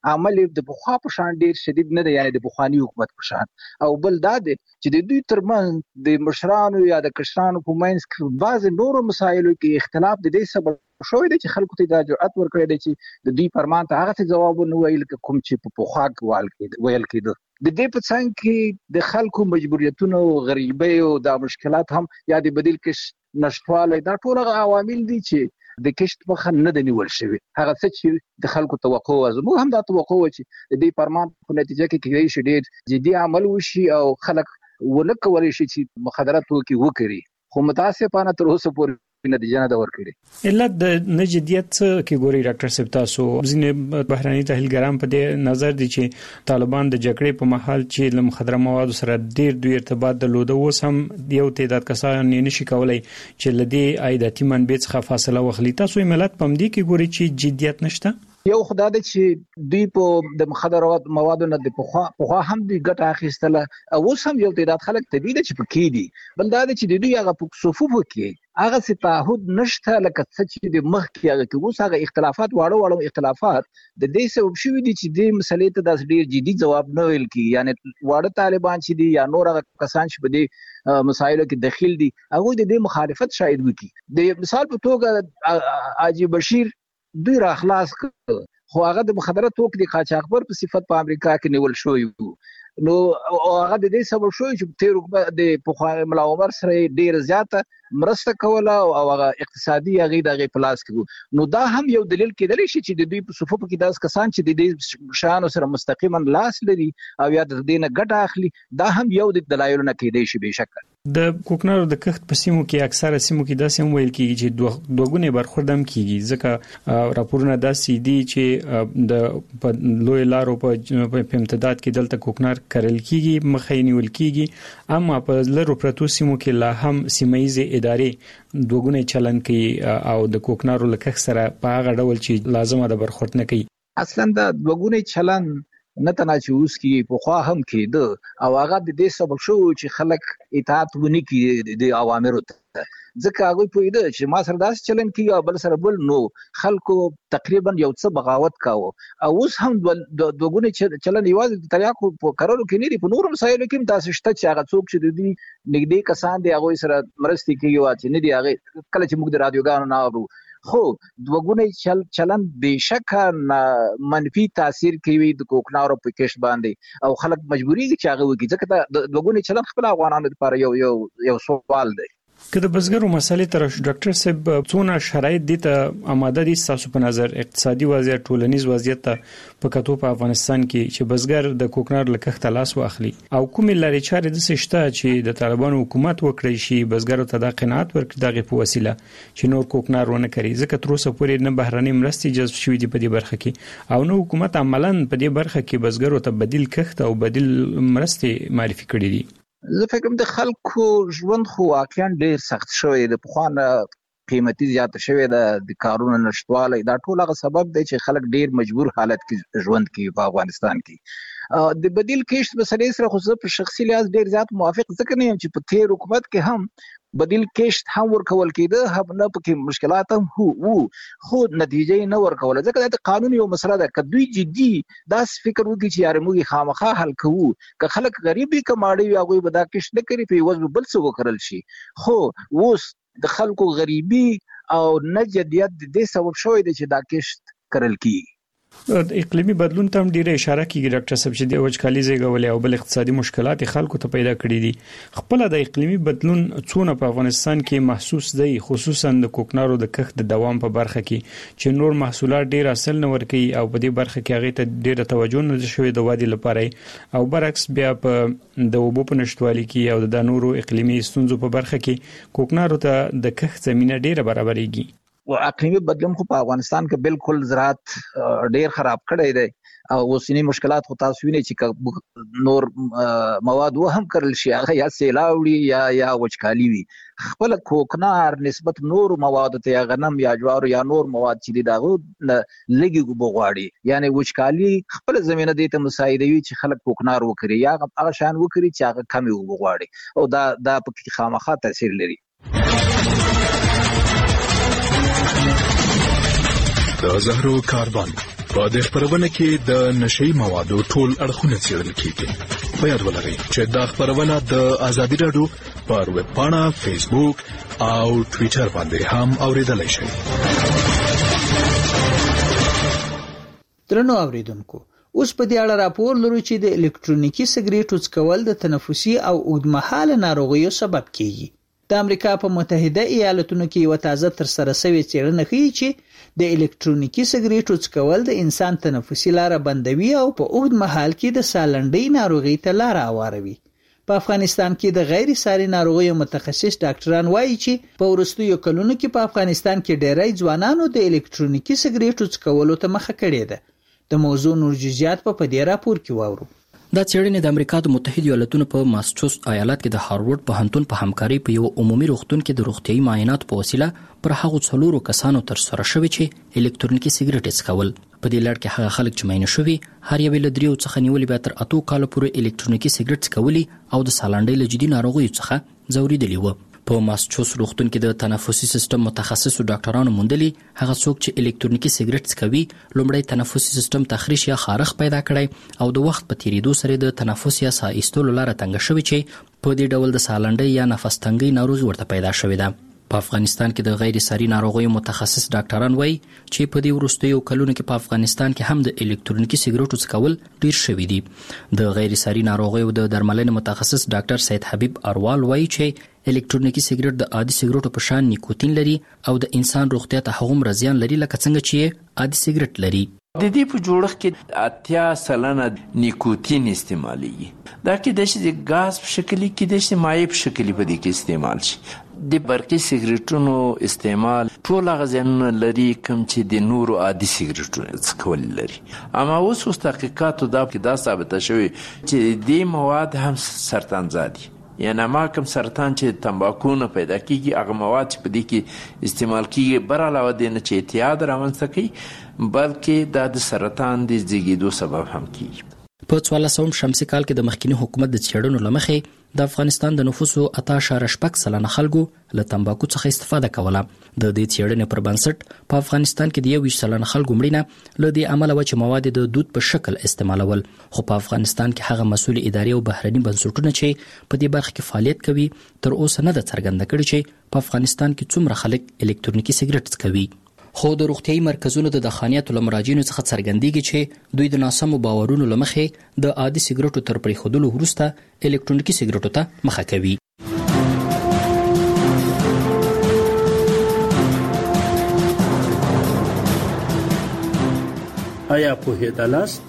Speaker 23: عمل د بخوا په شان ډیر شدید نه دی، یعنی د بخوانی حکومت په شان. او بل دا دی چې د دوی ترمنځ د مشرانو یا د کشرانو په منځ کې بعض نورو مسایلو کې اختلاف د دې سبب شوی دی چې خلکو ته دا جرأت ورکړی دی چې د دوی فرمان ته هغه ځواب نه ویل کوم چې په پخوا کې ویل کېده. د دې په څنګ کې د خلکو مجبوریتونو، غریبۍ او د مشکلات هم یا د بدیل کې نشټوالی، دا ټول هغه عوامل دي چې د کشت مخه نه د نیول شوی. هغه څه چې د خلکو توقع و، زموږ هم دا توقع و چې د دې فرمان په نتیجه کې کېدای شي ډېر جدي عمل وشي او خلک ونه کولی شي چې مخدره توکي وکړي، خو متاسفانه تر اوسه پورې نتیجه نه ده ورکړې.
Speaker 9: علت د نجدیت کې ګوري ډاکټر صاحب، تاسو ځینې بهراني تحلیلګران په دې نظر دي چې طالبان د جګړې په مهال چې له مخدره موادو سره ډېر دوی ارتباط درلوده، اوس هم یو تعداد کسان نشي کولای چې له دې عایداتي منبع څخه فاصله واخلي. تاسو ملت په دې کې ګوري چې جدیت نشته؟
Speaker 23: یو خدای د چې دوی په د مخدره موادو نه د پخوا هم دوی ګټه اخیستله، او اوس هم یو تعداد خلک طبیعي ده چې پکې دي. بل دا چې د دوی هغه په صفوفو کې هغه څه تعهد نشته لکه څه چې د مخکې هغه کې اوس هغه اختلافات واړه اختلافات د دې سبب شوي دي چې د مسلې ته داس ډیر جدي جواب نه ویل کی. یعنی واړه طالبان چې دي یا نور هغه کسان چې په دې مسایلو کې دخیل دي هغه د دې مخالفت شاید وکړي. د مثال په توګه حاجی بشیر دوی را خلاص کړ، خو هغه د مخدره توکو د قاچاقبر په صفت په امریکا کې نیول شوی وو. نو هغه د دې سبب شوی چې تیر د پخوانی ملا عمر سره ډیر زیاته مرسته کوله او هغه اقتصادي هغه دغه پلاس کې. نو دا هم یو دلیل کېدلی شي چې د دوی په صفوف کې داس کسان چې د دې شانو سره مستقیما لاس لري او یا د دې نه ګټه اخلي، دا هم یو د دلایلو نه کېدای شي. بهشکه
Speaker 9: د کوکنارو د کښت په سیمو کې اکثره سیمو کې داسې هم ویل کېږي چې دوګونې برخورد هم کېږي، ځکه راپورونه داسې دي چې د لوی لارو په امتداد کې دلته کوکنار کرل کېږي، مخې نیول کېږي، اما په لرو پرتو سیمو کې لا هم سیمایي ادارې دوګونې چلن کوي او د کوکنارو له کښت سره په هغه ډول چې لازمه ده برخورد نه کوي.
Speaker 23: اصلا دا دوګونې چلن نه تنه چې اوس کې په خوا هم کېده او هغه د دې سبب شو چې خلک اطاعت ونی کې د اوامرو ته، ځکه هغه په دې چې ما سره داس چلن کیږي بل سره بل نو خلکو تقریبا یو څه بغاوت کاوه. او اوس هم دوګونې چلن یوازې د تریاکو په قرارو کې نه دي، په نورو مسایلو کې تاسو شته چې هغه څوک چې د دې نږدې کسان دي هغه سره مرستې کوي او چې نه دي هغه کله چې موږ د رادیوګانو نه اورو. خو دوګونې چلن بهشکه منفي تاثیر کوي د کوکنارو په کښت باندې او خلک مجبوري دي چې هغه وکړي، ځکه د دوګونې چلن خپل افغانانو لپاره یو سوال دی.
Speaker 9: که د بزګرو مسلې تر ډاکټر صاحب څونه شرایط دي ته آماده دي تاسو په نظر، اقتصادي وضعیت، ټولنیز وضعیت ته په کتو په افغانستان کې چې بزګر د کوکنار له کښت لاس واخلي، او کومې لارې چارې د شته چې د طالبانو حکومت وکړي شي بزګرو ته د قناعت ورکړي دغه په وسیله چې نور کوکنار ونه کوي، ځکه تر اوسه پورې نه بهرنۍ مرستې جذب شوې دي په دې برخه کې او نو حکومت عملاً په دې برخه کې بزګرو ته بدیل کښت او بدیل مرستې معرفي کړې دي.
Speaker 23: زه فکر کوم د خلکو ژوند خو واقعا ډیر سخت شوی د پخوانه قیمتي زیات شوی د کارونو نشټوالی، دا ټول هغه سبب دی چې خلک ډیر مجبور حالت کې ژوند کوي په افغانستان کې. د بدیل کښت مسلې سره خو زه په شخصي لحاظ ډیر زیات موافق ځکه نه یم چې په تیر حکومت کې هم بدیل کښت هم ورکول کېده، هم نه پکې مشکلات هم وو، خو نتیجه نه ورکول ځکه د قانون یو مسله ده. که دوی جدي داس فکر وکړي چې یاره موږ خامخا حل کوو، که خلک غریبي کماړي وي هغوی به دا کښت نه کوي، په عوض بل څه وکړل شي. خو اوس د خلکو غریبي او نه جدیت د دې سبب شوی دی چې دا کښت کرل کیږي.
Speaker 9: اقلیمي بدلون ته هم ډیره اشاره کیږي ډاکټر صاحب چې د وچکالي زیږولې او بل اقتصادي مشکلات خلکو ته پیدا کړي دي. خپل د اقلیمي بدلون څونه په افغانستان کې محسوس دی، خصوصا د کوکنارو د کښت د دوام په برخه کې چې نور محصولات ډیر اصل نه ورکي او په دې برخه کې هغه ته ډیره توجه نه شوې د وادي لپاره، او برعکس بیا په د اوبو په نشټوالي کې او د نورو اقلیمي ستونزو په برخه کې کوکنارو ته د کښت زمينه ډیره برابرېږي.
Speaker 23: او اقلیمي بدلون خو په افغانستان کې بالکل زراعت ډیر خراب کړی دی او اوسنی مشکلات خو تاسو وینئ چې نور مواد و هم کرل شي هغه یا سیلاوړي یا وچکالي وي. خپل کوکنار نسبت نور مواد ته غنم یا جوار یا نور مواد چې دغه لګي بغواړي، یعنی وچکالي خپل زمينه دې ته مساعدوي چې خلک کوکنار وکړي یا هغه شان وکړي چې هغه کم وغواړي او دا په خامخا تاثیر لري.
Speaker 17: د زهرو کاروان
Speaker 5: په دې خبرونه کې د نشئی موادو ټول اړخونه څېړل کیږي. په یاد ولرئ چې دا خبرونه د آزادي رادیو پر ویب پاڼه، فیسبوک او ټوئیټر باندې هم اوریدلای شئ.
Speaker 1: درنو اوریدونکو، اوس په دې اړه راپور لرو چې د الکترونیکي سګریټو څکول د تنفسي او اوږدمهاله ناروغیو سبب کیږي. د امریکا په متحده ایالاتونو کې یو تازه ترسره شوې څېړنه ښیي چې د الکترونیکي سګریټو څکول د انسان تنفسي لاره بندوي او په اوږد مهال کې د سالنډۍ ناروغۍ ته لاره هواروي. په افغانستان کې د غیر ساري ناروغیو متخصص ډاکټران وایي چې په وروستیو کلونو کې په افغانستان کې ډېری ځوانانو د الکترونیکي سګریټو څکولو ته مخه کړې ده. د موضوع نور جزئیات په دې راپور کې واورو.
Speaker 10: دا څېړنه د امریکا د متحده ایالاتونو په ماسچوسټ ایالت کې د هارورډ پوهنتون په همکارۍ په یو عمومي روغتون کې د روغتیايي معاینات په وسیله پر هغو 4 کسانو ترسره شوې چې الکترونیکي سګریټ څکول. په دې لړ کې هغه خلک چې معاینه شوي هر یو له 3 څخه نیولې به تر 8 کال پورې الکترونیکي سګریټ څکولي او د سالنډۍ له جدي ناروغیو څخه ځورېدلي وو. په ماسچوسټ روغتون کې د تنفسي سیستم متخصصو ډاکټرانو موندلي هغه څوک چې الکترونیکي سګریټ څکوي لومړی تنفسي سیستم تخریش یا خارښ پیدا کړي او د وخت په تیریدو سره د تنفس یا ساه ایستلو لاره تنګه شوې چې په دې ډول د سالنډۍ یا نفس تنګۍ ناروغي ورته پیدا شوې ده. په افغانستان کې د غیر ساري ناروغیو متخصص ډاکټران وایي چې په دې وروستیو کلونو کې په افغانستان کې هم د الکترونیکي سګریټو څکول ډیر شوي دي. د غیر ساري ناروغیو د درملنې متخصص ډاکټر سید حبیب اروال وایي چې الکترونیکي سګریټ د عادي سګریټو په شان نیکوتین لري او د انسان روغتیا ته هغومره زیان لري لکه څنګه چې عادي سګریټ لري.
Speaker 24: د دې په جوړښت کې 80% نیکوتین استعمالي. دا کې د غاز په شکل کې د مایع په شکل په دې کې استعمال شي. د برقي سګریټونو استعمال ټول غزنونه لري کوم چې د نورو عادي سګریټونو څخه لري. اما اوس تحقیقاتو دا ثابته شوی چې دې مواد هم سرطان زادي. یعنی ما کوم سرطان چې تمباکو نه پیدا کیږي هغه مواد چې په دې کې استعمال کیږي بر علاوه د نه چې اعتیاد رامنځته کوي بلکې دا د سرطان د زیږیدو سبب هم کیږي.
Speaker 10: په 1400 شمسي کال کې د مخکینی حکومت د څېړنو لمخې د افغانستان د نفوسو 8.6% خلکو له تمباکو څخه استفاده کوله. د دې څېړنې پر بنسټ په افغانستان کې د 21% خلکو مړینه له دې امله و چې مواد د دود په شکل استعمالول. خو په افغانستان کې هغه مسؤل ادارې او بهرني بنسټونه چې په دې برخه کې فعالیت کوي تر اوسه نه ده څرګنده کړې چې په افغانستان کې څومره خلک الکترونیکي سګریټ څکوي. خو د روغتیايي مرکزونو د دخانیاتو له مراجعینو څخه څرګندېږي چې دوی د ناسمو باورونو له مخې د عادي سګریټو تر پرېښودلو وروسته الکترونیکي سګریټو ته مخه کوي.
Speaker 28: آیا پوهېدلاست؟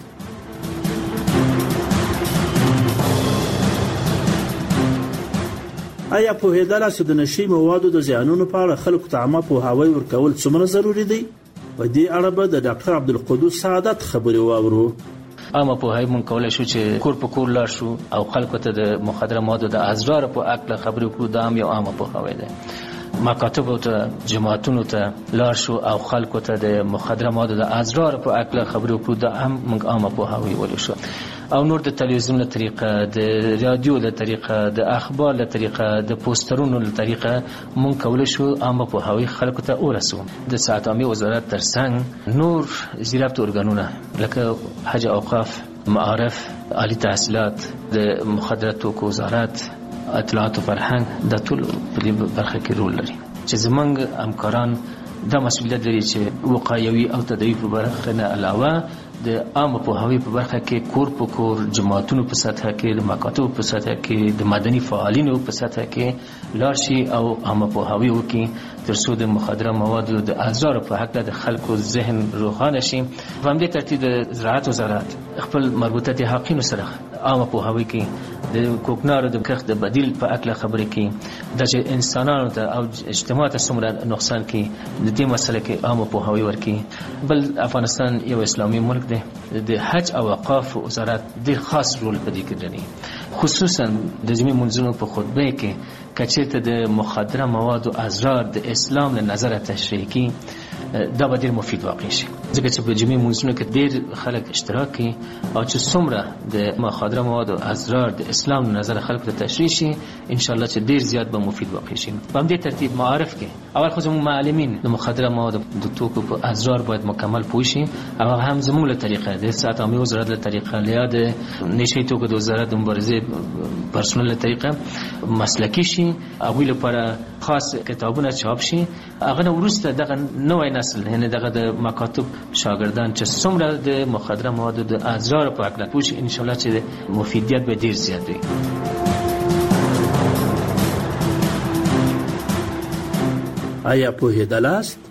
Speaker 28: آیا پوهېدلاست چې د نشي موادو د زیانونو په اړه خلکو ته عامه پوهاوی ورکول څومره ضروري دی؟ په دې اړه به د ډاکټر عبدالقدوس سعادت خبرې واورو.
Speaker 11: عامه پوهاوی مونږ کولی شو چې کور په کور لاړ شو او خلکو ته د مخدره موادو د اضرار په اړه خبرې وکړو. دا هم یو عامه پوهاوی دی. مکاتبو ته جماعتونو ته لاړ شو او خلکو ته د مخدره موادو د اضرار په اړه خبرې وکړو. دا هم مونږ عامه پوهاوی ولې شو. او نور د تلویزیون له طریقه د رادیو له طریقه د اخبار له طریقه د پوسټرونو له طریقه مونږ کولی شو عامه پوهاوی خلکو ته ورسو. د ساعت عامې وزارت ترڅنګ نور ضابط ارګانونه لکه حج اوقاف، معارف، عالی تحصیلات، د مخدره توکو وزارت، اطلاعات او فرهنګ د ټول په دې برخه کې رول لري چې زمونږ همکاران دا مسؤلیت لري چې وقایوي او تداوی په برخه نه علاوه د عامه پوهاوی په برخه کې کور په کور، جماعتونو په سطح کې، د مکاتبو په سطح کې، د مدني فعالینو په سطح کې لاړ شي او عامه پوهاوی وکړي تر څو د مخدره موادو د اضرار په حق د خلکو ذهن روښانه شي. په همدې ترتیب د زراعت وزارت خپل مربوطه حقینو سره عامه پوهاوی کوي د کوکنارو د کښت د بدیل په اړه خبرې کوي د انسانانو ته او اجتماع ته څومره نقصان کوي د دې مسله کې عامه پوهاوی ورکړي. بل افغانستان یو اسلامي ملک دی. د حج او اوقاف وزارت ډېر خاص رول په دې کې لري، خصوصا د جمعې منځونو په خطبه کې کچېرته د مخدره موادو اضرار د اسلام له نظره تشریح کی دا به ډېر مفید واقع شي ځکه چې په جمعې منځونو کې ډېر خلک اشتراک کوي او چې څومره د مخدره موادو اضرار د اسلام له نظره خلکو ته تشریح شي ان شاء الله چې ډېر زیات به مفید واقع شي. په همدې ترتیب معارف کې اول خو زموږ معلمین د مخدره موادو د توکو په اضرار باید مکمل پوه شي او هم زموږ له طریقه د ساعت عامه وزارت له طریقه یا د نشي توکو د وزارت د مبارزې پرسونل له طریقه مسلکی شي او لپاره خاص کتابونه چاپ شي هغه نو ورسته دغه نوې نسل یعنی دغه د مکاتب شاګردان چې څومره د مخدره موادو د اضرار په اړه پوه شي ان شاء الله چې مفیدیت به ډیر زیات وي.
Speaker 28: آیا پوهېدلاست؟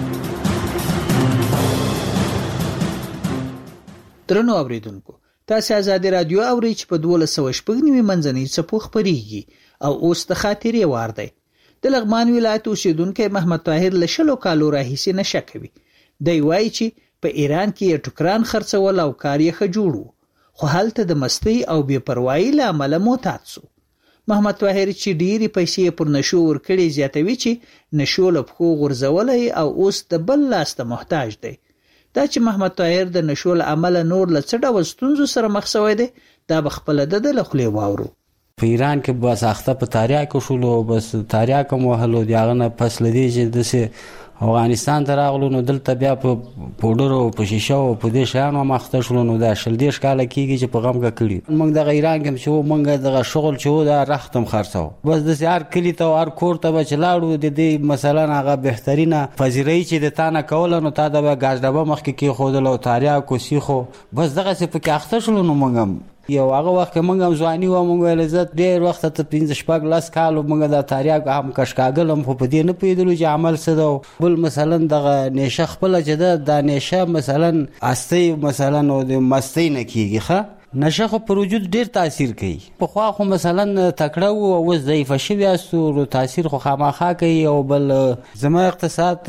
Speaker 1: درنو اوریدونکو تاسو آزادي رادیو اورئ چې په 1290 منځنۍ څپو خپرېږي او اوس د خاطرې وار دی. د لغمان ولایت اوسیدونکو محمد طاهر له 10 کالو راهیسې نشه کوي. دی وایي چې په ایران کې ټوکران خرڅول او کار یې ښه جوړو خو هلته د مستی او بې پروایي له امله معتاد سو. محمد طاهر چې ډېری پیسې پر نشو ورکړي زیاتوي چې نشو له پښو غورځولی او اوس د بل لاس ته محتاج دی. دا چې محمد طاهر د نشو له امله نور له څه ډول ستونزو سره مخ شوی دی دا به خپله د له خولې واورو.
Speaker 25: په ایران کې بس اخته په تاریاکو شولو بس تاریاکو وهلو د هغه نه پس له دې چې داسې افغانستان ته راغلو نو دلته بیا په پوډرو په شیشه او په دې شیانو مخته شولو نو دا 30 کاله کېږي چې په غم کې کړي. موږ د ایران کې چې موږ دغه شغل چې دا رختم خرڅو بس د هر کلی ته هر کور ته به چلاړو د دې مثلا هغه بهترینه فزیرای چې د تانه کول نو تا د غاز ډبه مخکې کې خودلو تاریاکو سیخو بس دغه څه په کې اخته شولو نو موږ یو هغه وخت موږ هم ځواني و موږ لزت ډېر وخت ته 15 کالو موږ د تاریاک هم کشکاګل هم په دې نه پیدلو چې عمل څه ده بل مثلا دغه نشه خپل چې د نشه مثلا استی مثلا او د مستی نه کیږي ښه نشه خو پر وجود ډیر تاثیر کوي. په خوا خو مثلا تکړه او ضعیف شوی استو تاثیر خو خامخا کوي او بل زما اقتصاد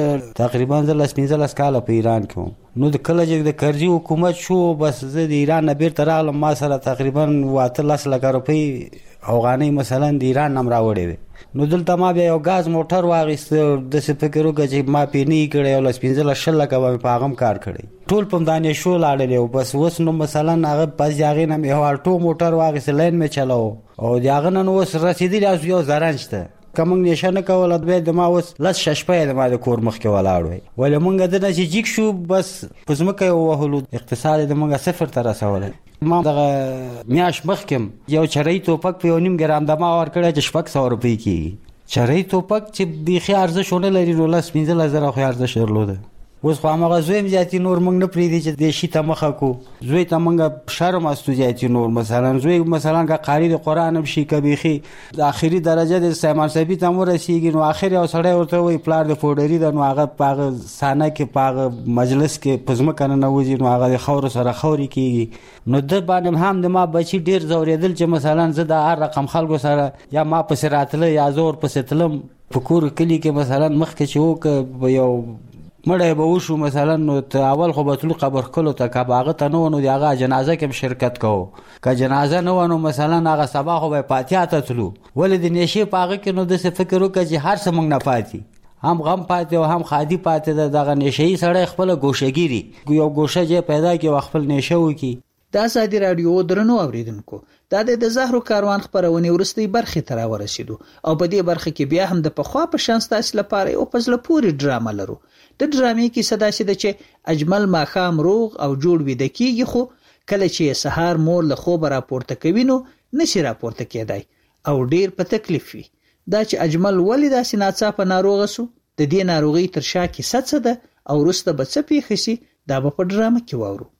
Speaker 25: تقریبا 15 کال په ایران کې نو د کله چې د کرزي حکومت شو بس زه د ایران نه بیرته راغلم ما سره تقریبا 13 لک روپۍ افغانۍ مثلا د ایران نم راوړې وي نو دلته ما بیا یو غاز موټر واغیست د څه فکر وکړ چې ما پینې کړې او لس 15 لک په هغه کار کړی ټول په دانې شو لاړل او بس وس نو مثلا هغه پس یاغې نه یو الټو موټر واغیست لین می چلاو او یاغه نن وس رسیدلی یو زرنجته کوم نشانه کول د ما وس لس ششپې د ما د کور مخ کې ولاړ وي ولې مونږ د نشي جیک شو بس پزمکه وهلو اقتصاد د مونږ صفر تر رسول ما دغه میاش مخکم یو چرای توپک په 1.5 ګرام د ما ور کړی چې 600 روپۍ کیږي چرای توپک چې بيخي ارزښت ونه لري نو لس 15000 خو ارزښت درلوده اوس خو هغه زویم زیاتی نور مونږ نه پریدي چې د شي ته مخه کو زوی ته مونږ شرم استو زیاتی نور مثلا زوی مثلا کا قاری د قران هم شي کبيخي د اخري درجه د سیمان سبي ته مو رسیږي نو اخر یو سړی ورته وی پلار د فوډری د نو هغه پاغه سانه کې پاغه مجلس کې پزما کنه نوځي نو هغه خور سره خوري کیږي نو د باندې هم د ما بچي ډیر زوریدل چې مثلا زه د هر رقم خلکو سره یا ما پس راتله یا زور پس تلم پکور کلی کې مثلا مخ کې چې وو یو مړی به وشو مثلا نو اول خو به تلو قبر کلو ته که به هغه ته نه و نو د هغه جنازه کې شرکت کوو که جنازه نه و نو مثلا هغه سبا خو به پاتیا ته تلو ولې د نیشې په هغه کې نو داسې فکر وکړه چې هر څه موږ نه پاتې هم غم پاتې او هم خادي پاتې ده دغه نیشهیي سړی خپله ګوشهګیري یو ګوشه ځای پیدا کړي او خپل نیشه وکړي.
Speaker 1: د ازادي راډیو درنو اوریدونکو دا د زهرو کاروان خبرونه ورستي برخه تر ورسېدو او په دې برخه کې بیا هم د پخوا په شان ستاسو لپاره او پزله پوری ډرامه لرو. د ډرامې کې صدا شي د چې اجمل ماخام روغ او جوړ وي د کیږي خو کله چې سهار مور له خوب راپورته کوي نو نشي راپورته کېدای او ډیر په تکلیف وي. دا چې اجمل ولې داسې ناڅاپه ناروغ سو د دې ناروغي تر شا کې څه ده او وروسته به څه پیښ شي دا به په ډرامه کې واورو.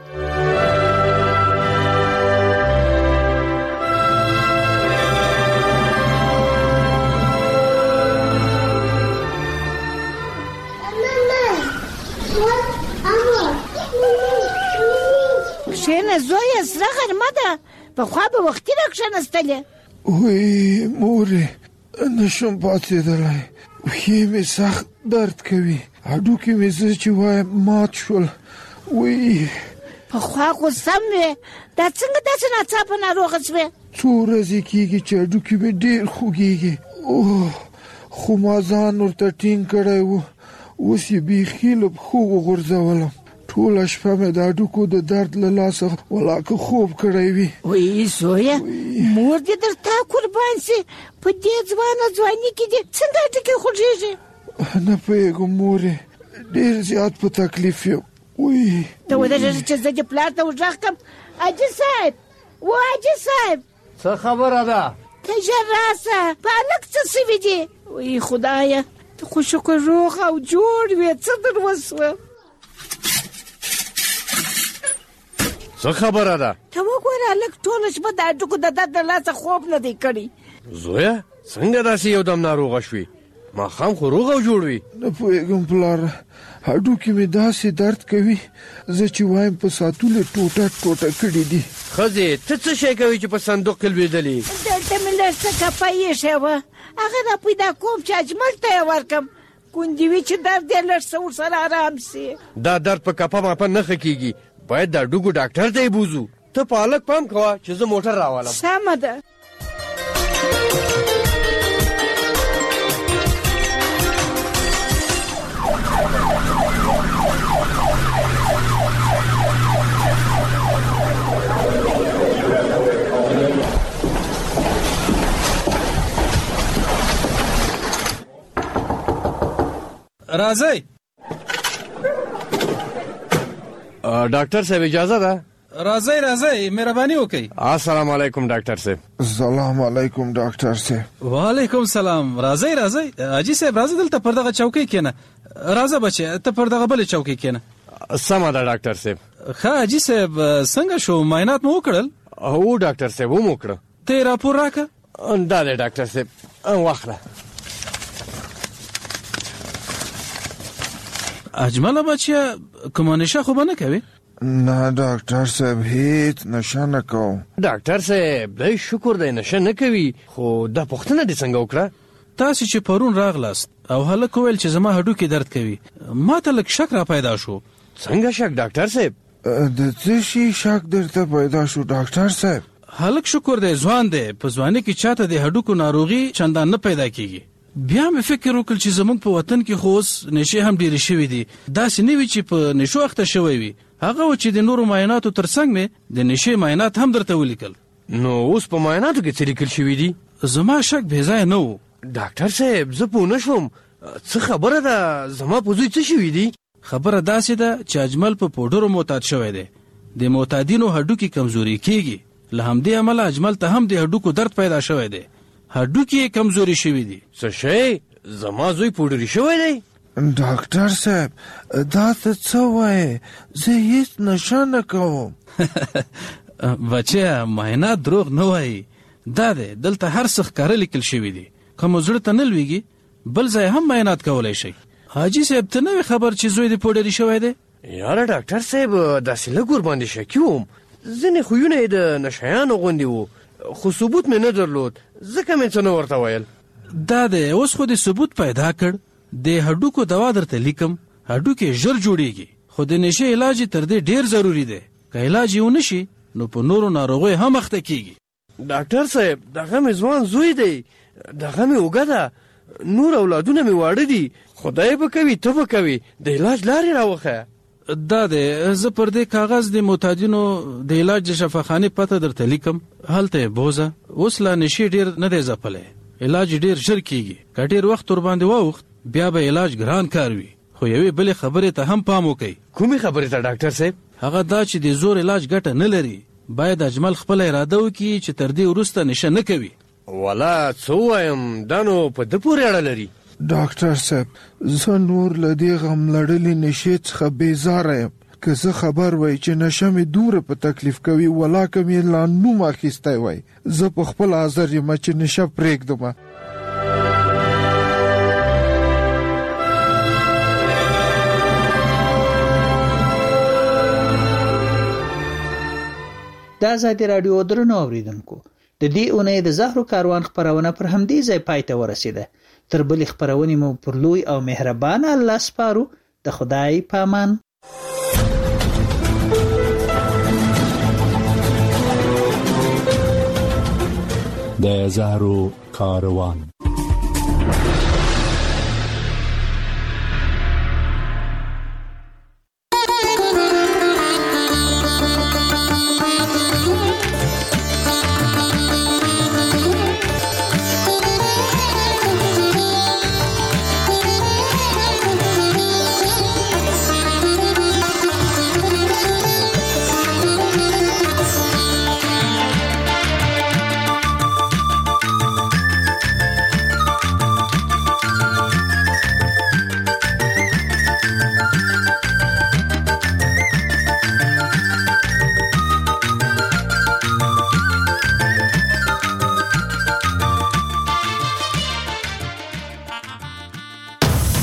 Speaker 27: شینه زوی سره غرمه ده په خوا به وختي راکښېنستلې
Speaker 26: وی مورې نشم پاتېدلی پښې مې سخت درد کوي هډوکي مې زه چې وایم مات شول وی
Speaker 27: په خوا خو سم وې دا څنګه داسې ناڅاپه ناروغه شوې
Speaker 26: 2 ورځې کېږي چې هډوکي مې ډېر خوږېږي خو ما ځان ورته ټینګ کړی و اوس یې بیخي له پښو وغورځولم ټول شپه مې د هډوکو د درد له لاسه ولاکه خوب کړی وي.
Speaker 27: وای زویا مور دې درته قربان سي په دې ځواني کې دې څنګه هډوکي خوږېږي؟
Speaker 26: نه پوهېږم مورې، ډېر زیات په تکلیف یم. وای
Speaker 27: ته ودرېږه چې زه دې پلار ته وغږ کړم. حاجي صاحب حاجي صاحب
Speaker 12: څه خبره ده؟
Speaker 27: ته ژر راسه، په هلک څه سوي دي؟ وای خدایه ته خو شکر روغ او جوړ وې، څه در وسوه؟
Speaker 12: څه خبره ده؟
Speaker 27: ته وګوره هلک ټوله شپه د هډوکو د درد له لاسه خوب نه دی کړی.
Speaker 12: زویه څنګه داسې یو دم ناروغه شوې؟ ماښام خو روغ او جوړ وي.
Speaker 26: نه پوهېږم پلاره، هډوکي مې داسې درد کوي زه چې وایم په ساتلو ټوټه ټوټه کړي دي.
Speaker 12: ښځې ته څه شی کوي چې په صندوق کې لوېدلې؟
Speaker 27: دلته مې لږ څه کپه ایښې وه، هغه را پیدا کوم چې اجمل ته یې ورکړم، کونډې وي چې درد یې لږ څه ورسره آرام سي.
Speaker 12: دا درد په کپه ماپه نه ښه کېږي، باید د هډوکو ډاکټر ته یې بوځو. ته په هلک پام کوه چې زه موټر راولم.
Speaker 27: سمه ده.
Speaker 12: راځئ ډاکټر صاحب اجازه ده؟
Speaker 13: راځئ مهرباني وکئ.
Speaker 12: السلام علیکم ډاکټر صاحب.
Speaker 26: سلام علیکم ډاکټر صاحب.
Speaker 13: وعلیکم سلام. راځئ حاجي صاحب راځه دلته پر دغه چوکۍ کېنه. راځه بچی ته پر دغه بلې چوکۍ کېنه.
Speaker 12: سمه ده ډاکټر صاحب.
Speaker 13: ښه حاجي صاحب څنګه شو، معاینات مو وکړل؟
Speaker 12: هو ډاکټر صاحب هم وکړه.
Speaker 13: ته یې راپور راکړه.
Speaker 12: دا دی ډاکټر صاحب واخله.
Speaker 13: اجمله بچیه کومه نشه خو به نه کوې؟
Speaker 26: نه ډاکټر صاحب هیڅ نشه نه کوم.
Speaker 12: ډاکټر صاحب دی شکر دی نشه نه کوي، خو دا پوښتنه دې څنګه وکړه؟
Speaker 13: تاسې چې پرون راغلاست او هلک وویل چې زما هډوکي درد کوي، ما ته لږ شک را پیدا شو.
Speaker 12: څنګه شک ډاکټر صاحب؟
Speaker 26: د څه شي شک درته پیدا شو ډاکټر صاحب؟
Speaker 13: هلک شکر دی ځوان دی، په ځوانۍ کې چاته د هډوکو ناروغي چندان نه پیدا کیږي. بیا مې فکر وکړ چې زموږ په وطن کې خو اوس نشې هم ډېرې شوي دي، داسې نه وي چې په نشو اخته شوی وي. هغه و چې د نورو معایناتو ترڅنګ مې د نشې معاینات هم درته ولیکل.
Speaker 12: نو اوس په معایناتو کې څه لیکل شوي دي؟
Speaker 13: زما شک بې ځایه نه و.
Speaker 12: ډاکټر صاحب زه پوه نه شوم، څه خبره ده؟ زما په زوی څه شوي دي؟
Speaker 13: خبره داسې ده چې اجمل په پوډرو معتاد شوی دی، د معتادینو هډوکي کمزوري کیږي، له همدې امله اجمل ته هم د هډوکو درد پیدا شوی دی، هډوکي یې کمزوري شوي دي.
Speaker 12: څه شی؟ زما زوی پوډري شوی دی؟
Speaker 26: ډاکټر صاحب دا ته څه وایې؟ زه هیڅ نشه نه کوم.
Speaker 13: بچیه معاینات دروغ نه وایي، دا دی دلته هر څه ښکاره لیکل شوي دي، که مو زړه ته نه لویږي بل ځای هم معاینات کولی شئ. حاجي صاحب ته نه وې خبر چې زوی دې پوډري شوی دی؟
Speaker 12: یاره ډاکټر صاحب داسې لږ ورباندې شکي وم، ځینې خویونه یې د نشیانو غوندې وو، خو ثبوت مې نه درلود ځکه مې څه نه ورته ویل.
Speaker 13: دا دی اوس خو دې ثبوت پیدا کړ، د هډوکو دوا درته لیکم، هډوکي ژر جوړیږي، خو د نشې علاج تر دې ډیر ضروری دی، که علاج یې ونه شي نو په نورو ناروغیو هم اخته کیږي.
Speaker 12: ډاکټر صاحب دغه مې ځوان زوی دی، دغه مې اوږه ده، نور اولادونه مې واړه دي، خدای به کوي ته به کوي، د علاج لارې راوښیه.
Speaker 13: دا دی زه پر دې کاغذ د معتادینو د علاج د شفاخانې پته درته لیکم، هلته یې بوزه. اوس لا نشې ډیر نه دی ځپلی، علاج ډیر ژر کیږي، که ډیر وخت ورباندې واوښت بیا به علاج ګران کار وي. خو یوې بلې خبرې ته هم پام وکئ.
Speaker 12: کومې خبرې ته ډاکټر صاحب؟
Speaker 13: هغه دا چې د زور علاج ګټه نه لري، باید اجمل خپله اراده وکړي چې تر دې وروسته نشه نه کوي.
Speaker 12: والا څه ووایم، دا نو په ده پورې اړه لري.
Speaker 26: ډاکټر صاحب زه نور له دې غم لړلې نشې څخه بیزاره یم، که زه خبر وای چې نشه مې دومره په تکلیف کوي ولاکه مې لا نوم اخیستی وای، زه په خپل حاضر یم چې نشه پرېږدم.
Speaker 1: د ازادي راډیو درنو اوریدونکو، د دې اونۍ د زهرو کاروان خپرونه پر همدې ځای پای ته ورسېده. تر بلې خپرونې مو پر لوی او مهربان الله سپارو. د خدای پامان.
Speaker 17: د زهرو کاروان